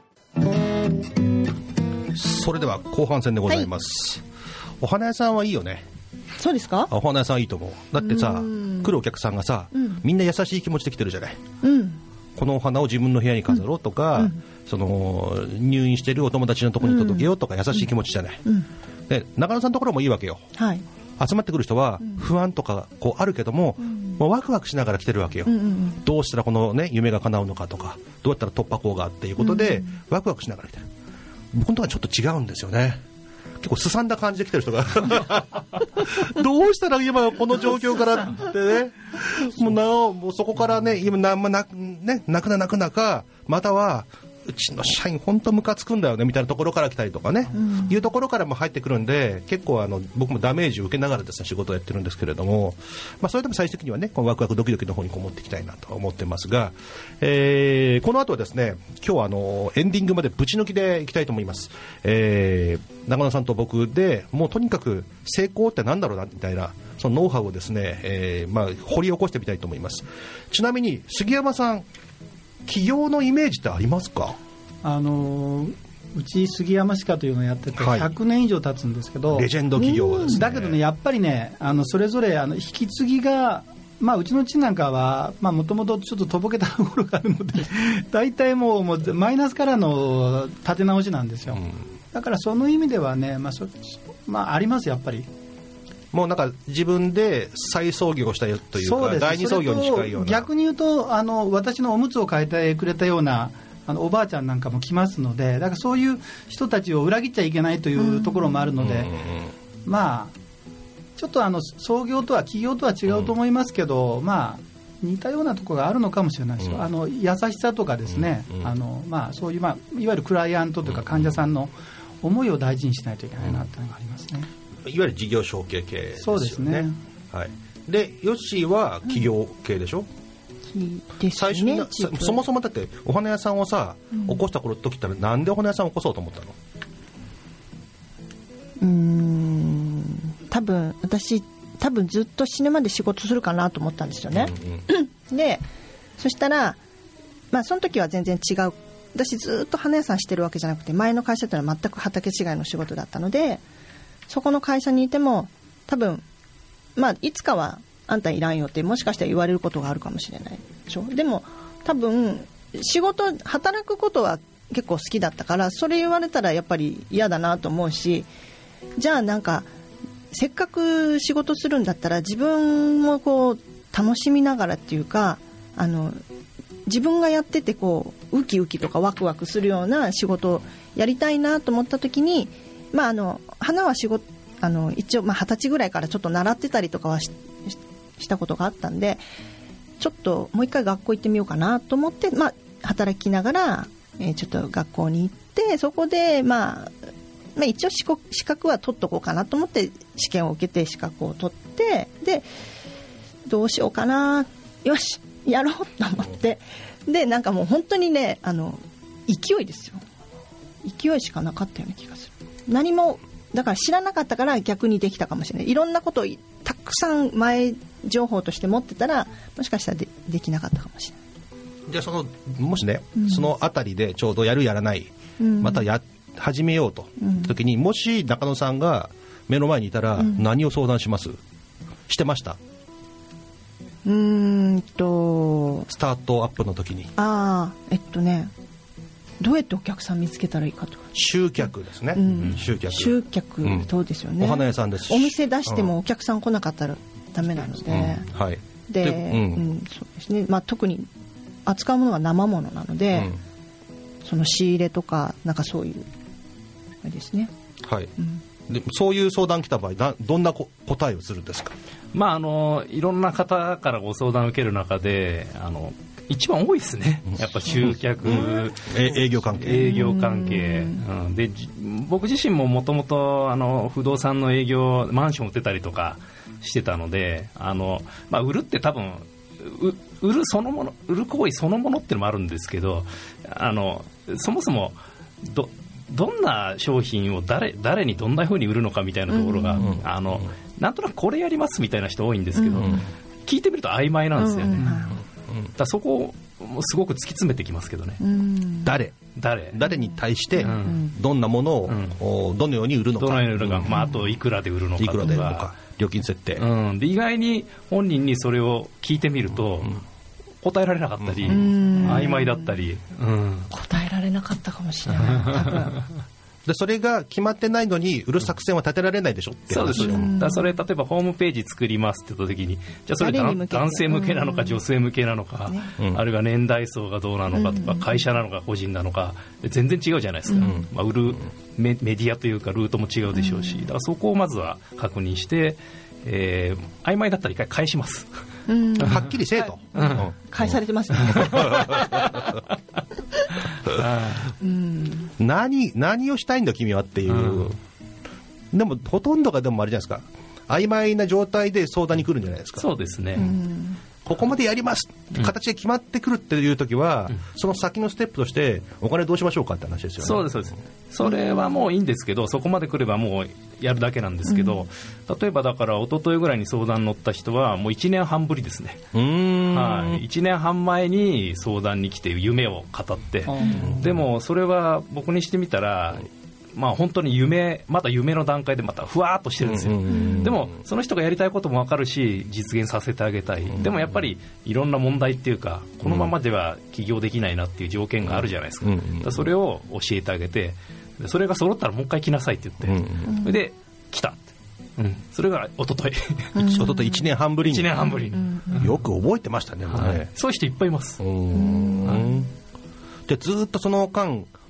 それでは後半戦でございます、はい、お花屋さんはいいよね。 そうですか。 お花屋さんいいと思う。だってさ、来るお客さんがさ、うん、みんな優しい気持ちで来てるじゃない、うん、このお花を自分の部屋に飾ろうとか、うん、その入院してるお友達のところに届けようとか、優しい気持ちじゃない、うん、で中野さんのところもいいわけよ、はい、集まってくる人は不安とかこうあるけども、うん、もうワクワクしながら来てるわけよ、うんうんうん、どうしたらこの、ね、夢が叶うのかとか、どうやったら突破口がっていうことで、うんうん、ワクワクしながら来てる。僕のところはちょっと違うんですよね。結構すさんだ感じで来てる人がどうしたら今この状況からってね、もうなおもうそこからね、今な、まあ、なね泣くな泣くなか、またはうちの社員本当ムカつくんだよねみたいなところから来たりとかね、うん、いうところからも入ってくるんで、結構あの僕もダメージを受けながらですね仕事をやってるんですけれども、まあ、それでも最終的にはねこのワクワクドキドキの方にこう持っていきたいなと思ってますが、えー、この後はですね今日はあのエンディングまでぶち抜きでいきたいと思います。えー、中野さんと僕でもうとにかく成功ってなんだろうなみたいなそのノウハウをですね、えーまあ、掘り起こしてみたいと思います。ちなみに杉山さん、起業のイメージってありますか？ あのうち杉山歯科というのをやっててひゃくねん以上経つんですけど、 はい、レジェンド企業ですね。 だけどねやっぱりね、あのそれぞれあの引き継ぎが、まあ、うちの父なんかはもともとちょっととぼけたところがあるので大体もう、もうマイナスからの立て直しなんですよ、うん、だからその意味ではね、まあそまあ、ありますやっぱり。 もうなんか自分で再創業したよというか、う第二創業に近いような。 逆に言うとあの私のおむつを変えてくれたようなあのおばあちゃんなんかも来ますので、だからそういう人たちを裏切っちゃいけないというところもあるので、まあちょっとあの創業とは企業とは違うと思いますけど、うん、まあ似たようなところがあるのかもしれないですよ、うん、あの優しさとかですね、うんうん、あのまあ、そういう、まあ、いわゆるクライアントというか患者さんの思いを大事にしないといけないなっていうのがありますね。 いわゆる事業承継系ですよね。 そうですね、 はい、でヨッシーは企業系でしょ、うん、ですね、最初にそ, そもそもだってお花屋さんをさ、うん、起こした頃時ったらなんでお花屋さんを起こそうと思ったの？ うーん多分私多分ずっと死ぬまで仕事するかなと思ったんですよね、うんうん、でそしたら、まあ、その時は全然違う、私ずっと花屋さんしてるわけじゃなくて前の会社というのは全く畑違いの仕事だったので、そこの会社にいても多分、まあ、いつかはあんたいらんよってもしかしたら言われることがあるかもしれないでしょ。でも多分仕事働くことは結構好きだったから、それ言われたらやっぱり嫌だなと思うし、じゃあなんかせっかく仕事するんだったら自分もこう楽しみながらっていうか、あの自分がやっててこうウキウキとかワクワクするような仕事をやりたいなと思った時に、まあ、あの花は仕事あの一応まあ二十歳ぐらいからちょっと習ってたりとかは し, したことがあったんで、ちょっともう一回学校行ってみようかなと思って、まあ、働きながら、えー、ちょっと学校に行って、そこでまあまあ、一応資格は取っとこうかなと思って試験を受けて資格を取って、でどうしようかな、よしやろうと思って、でなんかもう本当にね、あの勢いですよ、勢いしかなかったような気がする。何もだから知らなかったから逆にできたかもしれない。いろんなことをたくさん前情報として持ってたらもしかしたら で, できなかったかもしれない。 じゃあそのもしね、うん、そのあたりでちょうどやるやらない、うん、またや始めようと、うん、時にもし中野さんが目の前にいたら何を相談します、うん、してました？ うーんとスタートアップの時にああえっとねどうやってお客さん見つけたらいいかとか、 集客ですね、 うん、集客集客、うん、そうですよね。 お花屋さんですしお店出してもお客さん来なかったらダメなので、 うんはい、 で、うんうん、そうですね、まあ、特に扱うものが生ものなので、うん、その仕入れとかなんかそういうあれですね、 はいうん、でそういう相談来た場合だどんなこ答えをするんですか？ まあ、あのいろんな方からご相談を受ける中であの一番多いですね、やっぱ集客、うん、 営業関係営業関係、うん、で僕自身ももともと不動産の営業マンション売ってたりとかしてたので、あの、まあ、売るって多分売るそのもの売る行為そのものってのもあるんですけど、あのそもそもどどんな商品を 誰, 誰にどんな風に売るのかみたいなところが、うんうん、あのなんとなくこれやりますみたいな人多いんですけど、うんうん、聞いてみると曖昧なんですよね、うんうん、だそこをすごく突き詰めてきますけどね、うん、 誰誰誰に対してどんなものを、うん、どのように売るのか、 どのように売るのか、まあ、あといくらで売るのかとか、いくらで売るのか料金設定、 うん、で意外に本人にそれを聞いてみると、うん、答えられなかったり、うん、曖昧だったり、うん、 答えられなかったかもしれない多分でそれが決まってないのに売る作戦は立てられないでしょって話。 そうです、うん、だそれ例えばホームページ作りますって言った時に、じゃあそれ男性向けなのか女性向けなのか、うん、あるいは年代層がどうなのかとか、うん、会社なのか個人なのか全然違うじゃないですか、うんまあ、売る メ, メディアというかルートも違うでしょうし、だからそこをまずは確認して、えー、曖昧だったら一回返します、 うん、はっきりせえと、 うんうん、返されてますねうん、何, 何をしたいんだ君はっていう、うん、でもほとんどがでもあれじゃないですか、曖昧な状態で相談に来るんじゃないですか。 そうですね、 うんここまでやります形で決まってくるっていう時は、うん、その先のステップとしてお金どうしましょうかって話ですよね。 そうですそうです。それはもういいんですけど、そこまで来ればもうやるだけなんですけど、うん、例えばだから一昨日ぐらいに相談乗った人はもういちねんはんぶりですね。 うーん、 はい、いちねんはん前に相談に来て夢を語って、でもそれは僕にしてみたらまあ、本当に夢まだ夢の段階でまたふわーっとしてるんですよ、うんうんうん、でもその人がやりたいことも分かるし実現させてあげたい、うんうん、でもやっぱりいろんな問題っていうかこのままでは起業できないなっていう条件があるじゃないですか、うんうん、だそれを教えてあげて、それが揃ったらもう一回来なさいって言って、うんうん、それで来たって、うん、それが一昨日一昨日いちねんはんぶりにいちねんはんぶりに、うんうん、よく覚えてましたね、もうね、はい、 そういう人いっぱいいます。 うん、はい、でずっとその間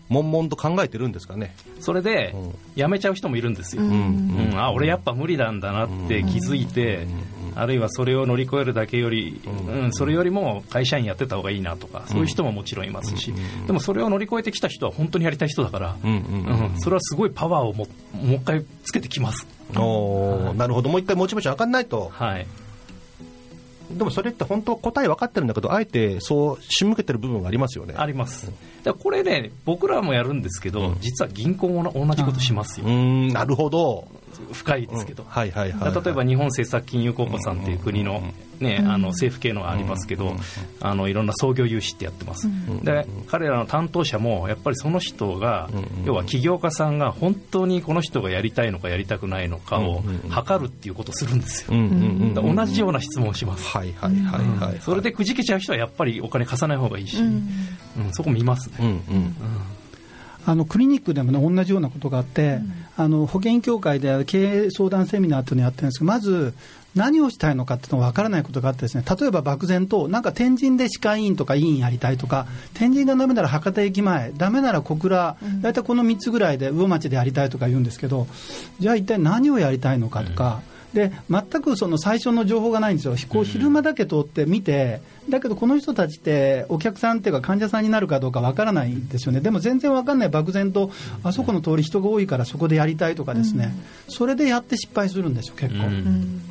悶々と考えてるんですかね。 それで辞めちゃう人もいるんですよ、うんうんうん、あ俺やっぱ無理なんだなって気づいて、うんうん、あるいはそれを乗り越えるだけより、うんうん、それよりも会社員やってた方がいいなとか、そういう人ももちろんいますし、うんうん、でもそれを乗り越えてきた人は本当にやりたい人だから、うんうんうん、それはすごいパワーを も, もう一回つけてきます。 お、はい、なるほど、もう一回モチベーション上がんないと、 はい、 でもそれって本当答え分かってるんだけど、あえてそう仕向けてる部分がありますよね。 あります。だからこれね、僕らもやるんですけど、うん、実は銀行も同じことしますよ。 うん、なるほど。 深いですけど、 うん、はいはいはいはい、 例えば日本政策金融公庫さんっていう国の、ね、あの政府系のがありますけど、あのいろんな創業融資ってやってます。で彼らの担当者もやっぱりその人が、要は起業家さんが本当にこの人がやりたいのかやりたくないのかを測るっていうことをするんですよ。同じような質問をします。 はいはいはいはい、 それでくじけちゃう人はやっぱりお金貸さない方がいいし、うんうん、そこ見ますね。うんうんうん、 あのクリニックでも、ね、同じようなことがあって、うん、あの保険協会で経営相談セミナーというのをやってるんですけど、まず何をしたいのかっていうのが分からないことがあってですね、例えば漠然となんか天神で歯科医院とか医院やりたいとか、天神がダメなら博多駅前、ダメなら小倉、大体このみっつぐらいで魚町でやりたいとか言うんですけど、じゃあ一体何をやりたいのかとか、うん、で全くその最初の情報がないんですよ。こう昼間だけ通って見て、だけどこの人たちってお客さんっていうか患者さんになるかどうかわからないんですよね。でも全然わかんない漠然と、あそこの通り人が多いからそこでやりたいとかですね、うん、それでやって失敗するんですよ結構、うん、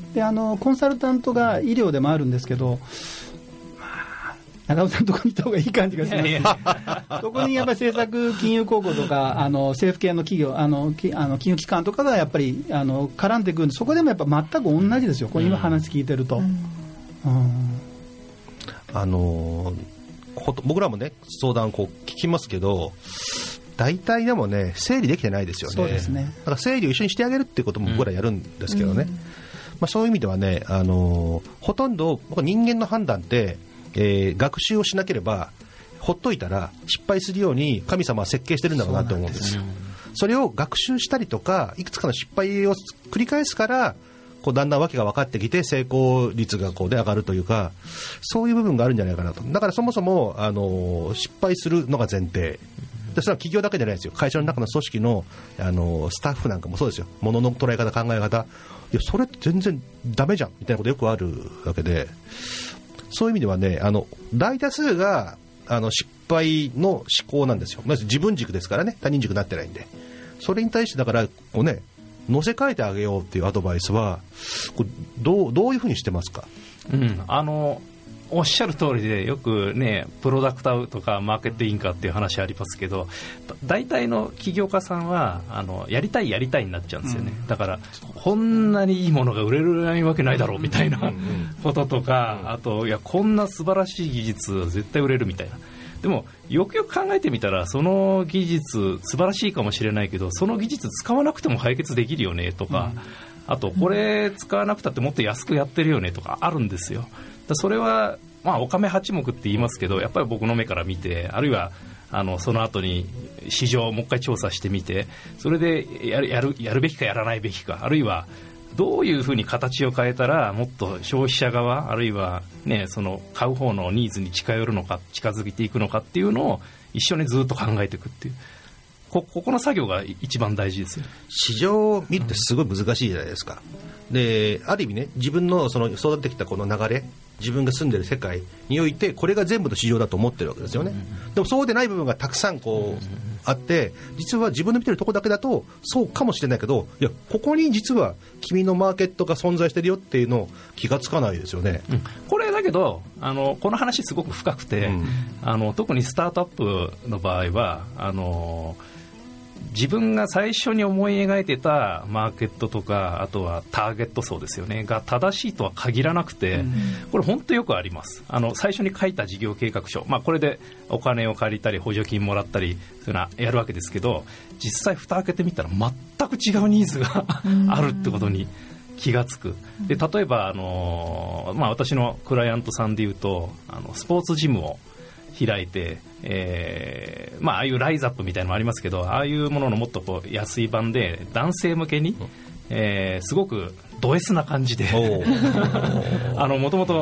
であのコンサルタントが医療でもあるんですけど、まあ、長尾さんのところにいた方がいい感じがします。いやいやそこにやっぱり政策金融公庫とかあの政府系の企業あのきあの金融機関とかがやっぱりあの絡んでくるんで、そこでもやっぱ全く同じですよ。これ今話聞いてると、うんうんあのー、僕らもね相談をこう聞きますけど、大体でもね整理できてないですよね。 そうですね。 だから整理を一緒にしてあげるっていうことも僕らやるんですけどね、うんまあ、そういう意味ではね、あのー、ほとんど僕は人間の判断って、えー、学習をしなければほっといたら失敗するように神様は設計してるんだろうなと思うんですよ。 そ, です、ね、それを学習したりとかいくつかの失敗を繰り返すからこうだんだん訳が分かってきて成功率がこうで上がるというか、そういう部分があるんじゃないかなと。だからそもそもあの失敗するのが前提で、それは企業だけじゃないですよ。会社の中の組織のあのスタッフなんかもそうですよ。物の捉え方考え方、いやそれって全然ダメじゃんみたいなことよくあるわけで、そういう意味ではね、あの大多数があの失敗の思考なんですよ。まず自分軸ですからね、他人軸になってないんで、それに対してだからこうね乗せ替えてあげようっていうアドバイスはこれどう、どういうふうにしてますか？ うん、あのおっしゃる通りで、よくねプロダクトとかマーケティングかっていう話ありますけど、大体の起業家さんはあのやりたいやりたいになっちゃうんですよね、うん、だからこんなにいいものが売れるわけないだろうみたいなこととか、あといやこんな素晴らしい技術絶対売れるみたいな。でもよくよく考えてみたら、その技術素晴らしいかもしれないけど、その技術使わなくても解決できるよねとか、うん、あとこれ使わなくたってもっと安くやってるよねとかあるんですよ。だそれはまあお亀八目って言いますけど、やっぱり僕の目から見て、あるいはあのその後に市場をもう一回調査してみて、それでやる、やる、やるべきかやらないべきか、あるいはどういうふうに形を変えたらもっと消費者側、あるいは、ね、その買う方のニーズに近寄るのか近づいていくのかっていうのを一緒にずっと考えていくっていう、 こ, ここの作業が一番大事ですよ。 市場を見るってすごい難しいじゃないですか。である意味ね、自分のその育ってきたこの流れ、自分が住んでる世界においてこれが全部の市場だと思ってるわけですよね。でもそうでない部分がたくさんこうあって、実は自分の見てるところだけだとそうかもしれないけど、いやここに実は君のマーケットが存在してるよっていうのを気がつかないですよね、 うん、これだけどあのこの話すごく深くて、うん、あの特にスタートアップの場合はあの自分が最初に思い描いてたマーケットとか、あとはターゲット層ですよねが正しいとは限らなくて、うん、これ本当よくあります。あの最初に書いた事業計画書、まあ、これでお金を借りたり補助金もらったりそういうのやるわけですけど、実際蓋開けてみたら全く違うニーズがあるってことに気がつく。で例えば、あのまあ、私のクライアントさんでいうと、あのスポーツジムを開いて、えーまあ、ああいうライズアップみたいなのもありますけど、ああいうもののもっとこう安い版で男性向けに、えー、すごくド S な感じでもともと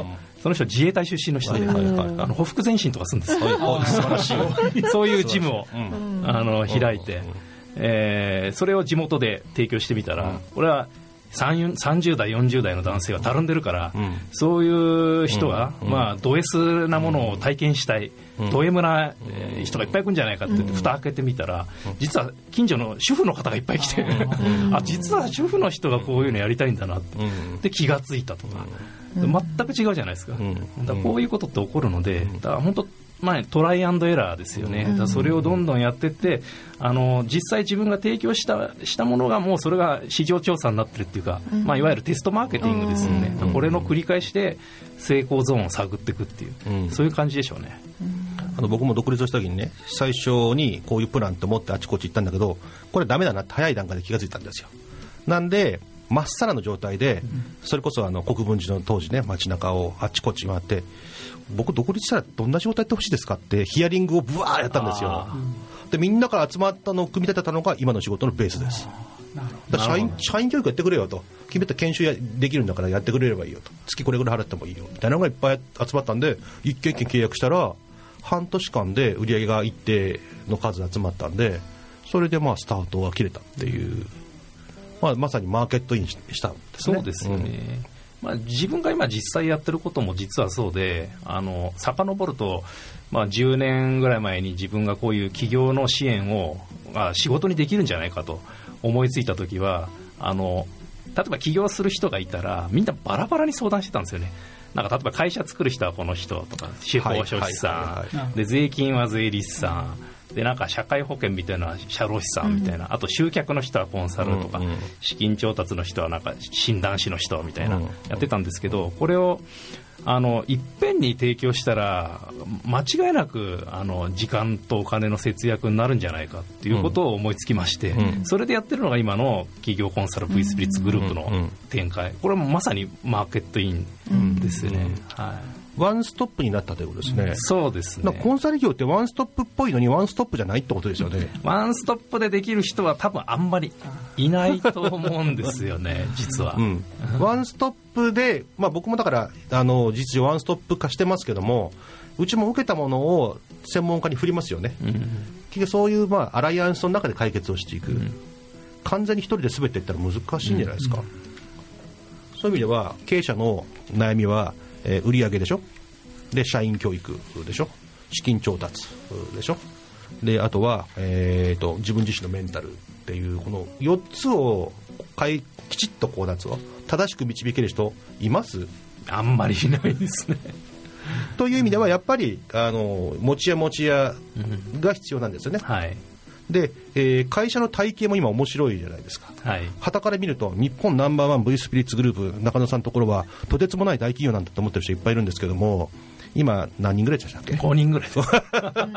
その人自衛隊出身の人で、はいはいはい、あのほふく前進とかするんですよ、 はい、素晴らしいそういうジムを、うん、あの開いて、うんえー、それを地元で提供してみたら、うん、これはさんじゅうだいよんじゅうだいの男性がたるんでるから、うん、そういう人が、うんまあ、ド S なものを体験したい、うん、ド M な人がいっぱい来るんじゃないかって言って蓋開けてみたら、実は近所の主婦の方がいっぱい来て、うん、あ実は主婦の人がこういうのやりたいんだなって、うん、で気がついたとか、うん、全く違うじゃないですか、うん、だからこういうことって起こるので、だから本当まあ、トライアンドエラーですよね。だからそれをどんどんやっていってあの実際自分が提供した、したものがもうそれが市場調査になってるっていうか、まあ、いわゆるテストマーケティングですよね。これの繰り返しで成功ゾーンを探っていくっていう、うん、そういう感じでしょうね。 あの僕も独立した時にね、最初にこういうプランと思ってあちこち行ったんだけど、これダメだなって早い段階で気がついたんですよ。なんでまっさらの状態で、それこそあの国分寺の当時ね街中をあちこち回って、僕独立したらどんな状態で欲しいですかってヒアリングをブワーやったんですよ。でみんなから集まったのを組み立てたのが今の仕事のベースです。だから社員、社員教育やってくれよと、決めた研修やできるんだからやってくれればいいよと、月これぐらい払ってもいいよみたいなのがいっぱい集まったんで、一件一件契約したら半年間で売り上げが一定の数集まったんで、それでまあスタートが切れたっていう、まあ、まさにマーケットインしたんですね。 そうですよね、うんまあ、自分が今実際やってることも実はそうで、あの遡ると、まあ、じゅうねんぐらい前に自分がこういう企業の支援をあ仕事にできるんじゃないかと思いついた時は、あの例えば起業する人がいたらみんなバラバラに相談してたんですよね。なんか例えば会社作る人はこの人とか司法書士さんで、税金は税理士さんで、なんか社会保険みたいな社労士さんみたいな、うん、あと集客の人はコンサルとか、うんうん、資金調達の人はなんか診断士の人みたいな、うん、やってたんですけど、これをあのいっぺんに提供したら間違いなくあの時間とお金の節約になるんじゃないかっていうことを思いつきまして、うん、それでやってるのが今の企業コンサル V スピリッツグループの展開、これもまさにマーケットインですね、うんうんはいワンストップになったということですね、 うん、そうですね。 コンサル業ってワンストップっぽいのにワンストップじゃないってことですよね。 ワンストップでできる人は多分あんまりいないと思うんですよね実は、うん、 ワンストップで、まあ、僕もだからあの実情ワンストップ化してますけども、うちも受けたものを専門家に振りますよね、うん、結局そういう、まあ、アライアンスの中で解決をしていく、うん、完全に一人で全ていったら難しいんじゃないですか、うんうん、そういう意味では経営者の悩みはえー、売上でしょ、で社員教育でしょ、資金調達でしょ、であとは、えー、と自分自身のメンタルっていうこのよっつをかいきちっとこうなんつうの正しく導ける人います？ あんまりいないですねという意味ではやっぱりあの持ち屋持ち屋が必要なんですよね、 うんはいでえー、会社の体系も今面白いじゃないですか。 はい、 旗から見ると日本ナンバーワン V スピリッツグループ中野さんのところはとてつもない大企業なんだと思ってる人いっぱいいるんですけども、今何人ぐらいでしたっけ？ ごにんぐらいですだ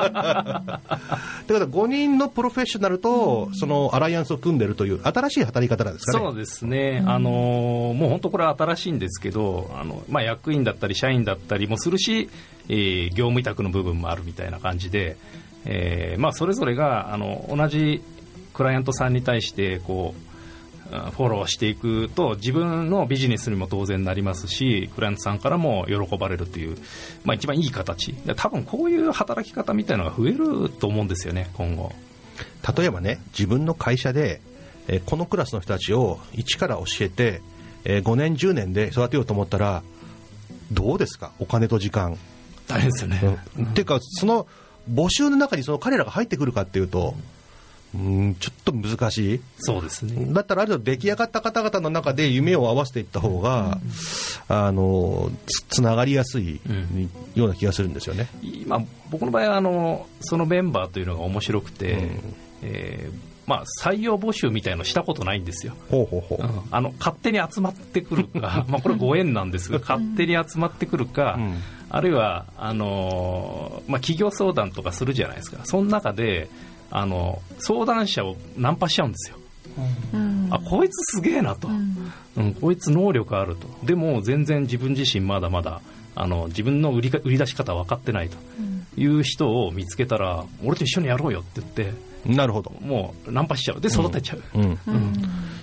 からごにんのプロフェッショナルとそのアライアンスを組んでるという新しい働き方なんですかね。 そうですね、あのもう本当これは新しいんですけど、あの、まあ、役員だったり社員だったりもするし、えー、業務委託の部分もあるみたいな感じで、えーまあ、それぞれがあの同じクライアントさんに対してこうフォローしていくと自分のビジネスにも当然なりますし、クライアントさんからも喜ばれるという、まあ、一番いい形で、多分こういう働き方みたいなのが増えると思うんですよね今後。 例えばね、自分の会社で、えー、このクラスの人たちを一から教えて、えー、ごねんじゅうねんで育てようと思ったらどうですか？お金と時間大変ですよね、 うん、っていうかその募集の中にその彼らが入ってくるかっていうと、うん、ちょっと難しい。 そうですね。 だったらある程度出来上がった方々の中で夢を合わせていった方が、うん、あの つ, つながりやすいような気がするんですよね、 うん、今僕の場合はあのそのメンバーというのが面白くて、うんえーまあ、採用募集みたいなのしたことないんですよ。 ほうほうほう、 うん、あの勝手に集まってくるかまあこれご縁なんですが勝手に集まってくるか、うん、あるいはあのーまあ、企業相談とかするじゃないですか。その中であの相談者をナンパしちゃうんですよ、うん、あこいつすげえなと、うんうん、こいつ能力あると。でも全然自分自身まだまだあの自分の売り、売り出し方分かってないという人を見つけたら、うん、俺と一緒にやろうよって言って、 なるほど、 もうナンパしちゃうで育てちゃう、 うんうんうん、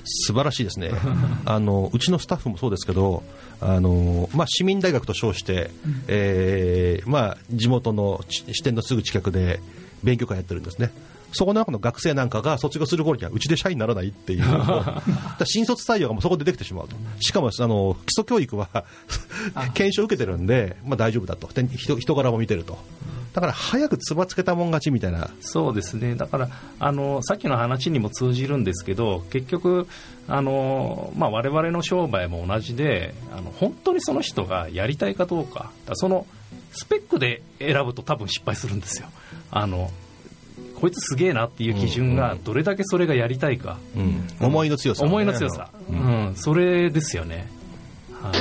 素晴らしいですねあのうちのスタッフもそうですけど、あの、まあ、市民大学と称して、うんえーまあ、地元の支店のすぐ近くで勉強会やってるんですね。そこの中の学生なんかが卒業する頃にはうちで社員にならないっていう新卒採用がもうそこでできてしまうと。しかもあの基礎教育は研修を受けてるんで、まあ、大丈夫だと。で 人, 人柄も見てると。だから早くつばつけたもん勝ちみたいな。 そうですね。だからあのさっきの話にも通じるんですけど、結局あの、まあ、我々の商売も同じで、あの本当にその人がやりたいかどうか、だそのスペックで選ぶと多分失敗するんですよ。あのこいつすげえなっていう基準がどれだけそれがやりたいか、 うんうんうん、思いの強さ、 ね、思いの強さ、うんうん、それですよね。はい、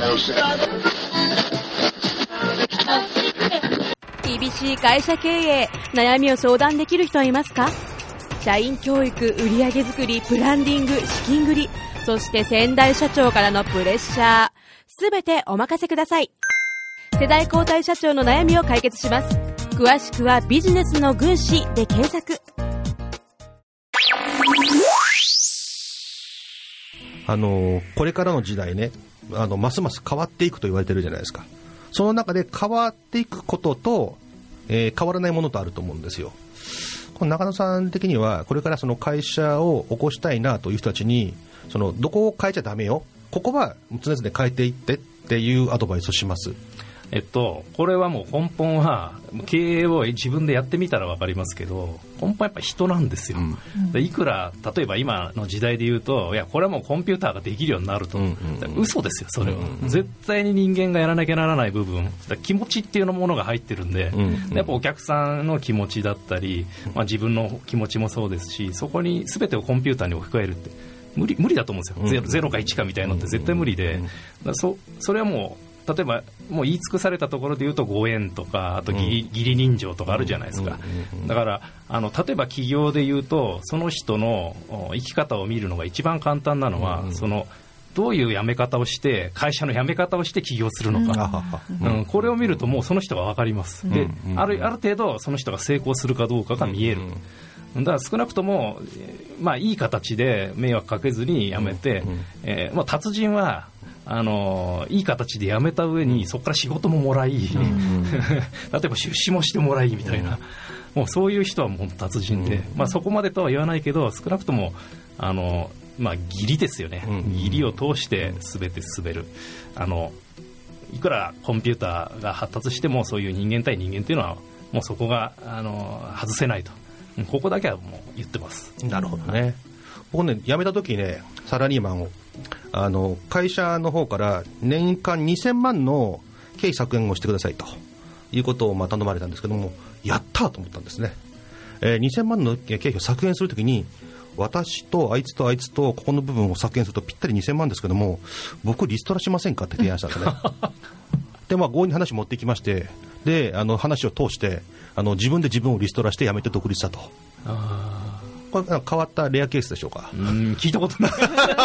厳しい会社経営、悩みを相談できる人はいますか？社員教育、売上作り、ブランディング、資金繰り、そして先代社長からのプレッシャー、すべてお任せください。世代交代社長の悩みを解決します。詳しくはビジネスの軍師で検索。 あのこれからの時代ね、あのますます変わっていくと言われてるじゃないですか。その中で変わっていくことと、えー、変わらないものとあると思うんですよ。この中野さん的にはこれからその会社を起こしたいなという人たちに、そのどこを変えちゃダメよ、ここは常々変えていってっていうアドバイスをします。 えっと、これはもう根本は経営を自分でやってみたら分かりますけど、根本はやっぱ人なんですよ、うん、でいくら例えば今の時代で言うと、いやこれはもうコンピューターができるようになると、うんうんうん、嘘ですよそれは、うんうん、絶対に人間がやらなきゃならない部分、気持ちっていうものが入ってるんで、うんうん、やっぱお客さんの気持ちだったり、まあ、自分の気持ちもそうですし、そこに全てをコンピューターに置き換えるって無理、無理だと思うんですよ、うん、ゼロ、ゼロかいちかみたいなのって絶対無理で、だ そ, それはもう例えばもう言い尽くされたところで言うとご縁とか、あと義理、義理人情とかあるじゃないですか。だからあの例えば企業で言うと、その人の生き方を見るのが一番簡単なのは、そのどういう辞め方をして会社の辞め方をして起業するのか、うんうん、これを見るともうその人が分かります。で、ある、ある程度その人が成功するかどうかが見える。だから少なくとも、まあ、いい形で迷惑かけずに辞めて、えーまあ、達人はあのいい形で辞めた上にそこから仕事ももらい、うん、例えば出資もしてもらいみたいな、うん、もうそういう人はもう達人で、うんまあ、そこまでとは言わないけど、少なくともあの、まあ、義理ですよね、うん、義理を通して全て滑る。あのいくらコンピューターが発達しても、そういう人間対人間というのはもうそこがあの外せないと、ここだけはもう言ってます。 なるほどね。僕ね、辞めた時ね、サラリーマンをあの会社の方から年間にせんまんの経費削減をしてくださいということをまあ頼まれたんですけども、やったと思ったんですね、えー、にせんまんの経費を削減するときに、私とあいつとあいつとここの部分を削減するとぴったりにせんまんですけども、僕リストラしませんかって提案したんですねで、まあ、強引に話持ってきまして、であの話を通してあの自分で自分をリストラして辞めて独立したと。あ、これ変わったレアケースでしょうか。 うーん、聞いたことない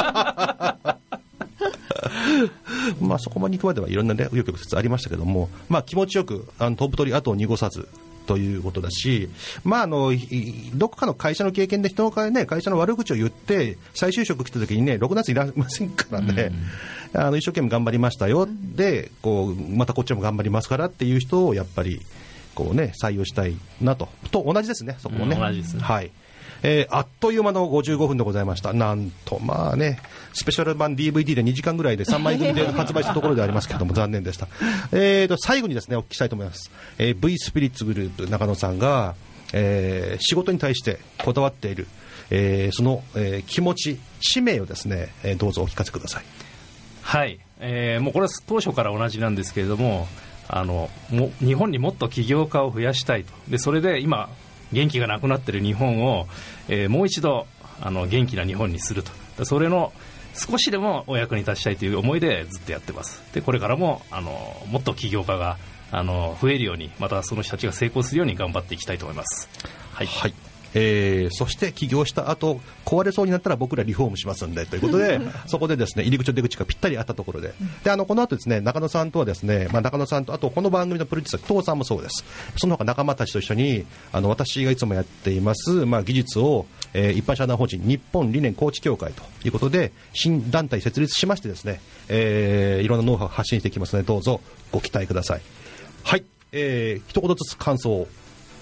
まあそこまで行くまではいろんな紆余曲折ありましたけども、まあ、気持ちよくあの飛ぶ鳥後を濁さずということだし、まあ、あのどこかの会社の経験で人の、ね、会社の悪口を言って再就職来た時にね、ろくなやついらませんからね、うん、あの一生懸命頑張りましたよ、でこうまたこっちも頑張りますからっていう人をやっぱりこう、ね、採用したいなとと同じですね、そこもね、 うん、同じですね、 はい。えー、あっという間のごじゅうごふんでございました。なんとまあね、スペシャル版 ディーブイディー でにじかんぐらいでさんまい組で発売したところでありますけども残念でした。えーと最後にですねお聞きしたいと思います。えー、V スピリッツグループ中野さんが、えー、仕事に対してこだわっている、えー、その、えー、気持ち、使命をですね、えー、どうぞお聞かせください。 はい、えー、もうこれは当初から同じなんですけれども、あのも日本にもっと起業家を増やしたいと。でそれで今元気がなくなっている日本を、えー、もう一度あの元気な日本にすると。それの少しでもお役に立ちたいという思いでずっとやってます。でこれからもあのもっと起業家があの増えるように、またその人たちが成功するように頑張っていきたいと思います。はい、 はい。 えー、そして起業した後壊れそうになったら僕らリフォームしますんでということでそこでですね入り口と出口がぴったりあったところで、であのこの後ですね中野さんとはですね、まあ、中野さんとあとこの番組のプロデューサー父さんもそうです。その他仲間たちと一緒にあの私がいつもやっています、まあ、技術を、えー、一般社団法人日本理念コーチ協会ということで新団体設立しましてですね、えー、いろんなノウハウを発信していきますのでどうぞご期待ください。はい、えー、一言ずつ感想を。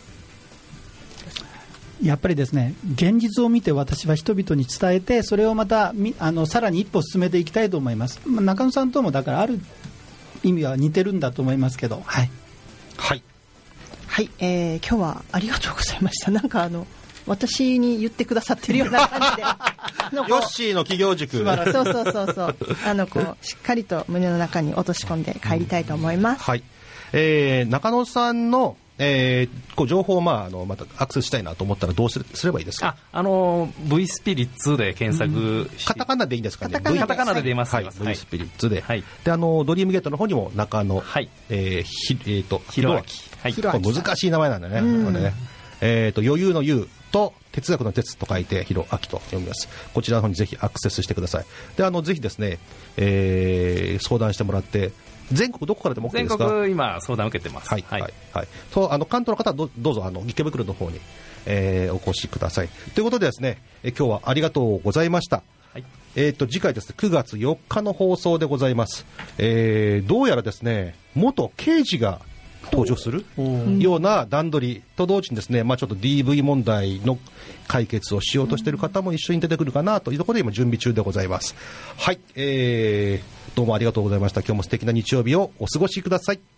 やっぱりですね現実を見て私は人々に伝えてそれをまたあのさらに一歩進めていきたいと思います。中野さんともだからある意味は似てるんだと思いますけど、はいはい、 はいえー、今日はありがとうございました。なんかあの私に言ってくださってるような感じでヨッシーの企業塾そうそうそうそうあのこうしっかりと胸の中に落とし込んで帰りたいと思います、 はいえー、中野さんのえー、こう情報を、まあ、あのまたアクセスしたいなと思ったらどうすれ、すればいいですか。 あ、あの V スピリッツで検索し、 うん、カタカナでいいんですかね。 カタカナ で, カタカナで出ます、 はい、V スピリッツで、はい、であのドリームゲートの方にも中野、はいえーひえー、とひろあき、はい、これ難しい名前なんだね、うんねえー、と余裕の裕と哲学の哲と書いてひろあきと読みます。こちらの方にぜひアクセスしてください。であのぜひですね、えー、相談してもらって全国どこからでも OK ですか。 全国今相談受けてます。 はいはいはい、はい、とあの関東の方は ど, どうぞあの池袋の方に、えー、お越しくださいということでですね、え今日はありがとうございました。はいえー、と次回ですねくがつよっかの放送でございます。えー、どうやらですね元刑事が登場するような段取りと同時にですね、まあ、ちょっと ディーブイ 問題の解決をしようとしている方も一緒に出てくるかなというところで今準備中でございます。はい、えー、どうもありがとうございました。今日も素敵な日曜日をお過ごしください。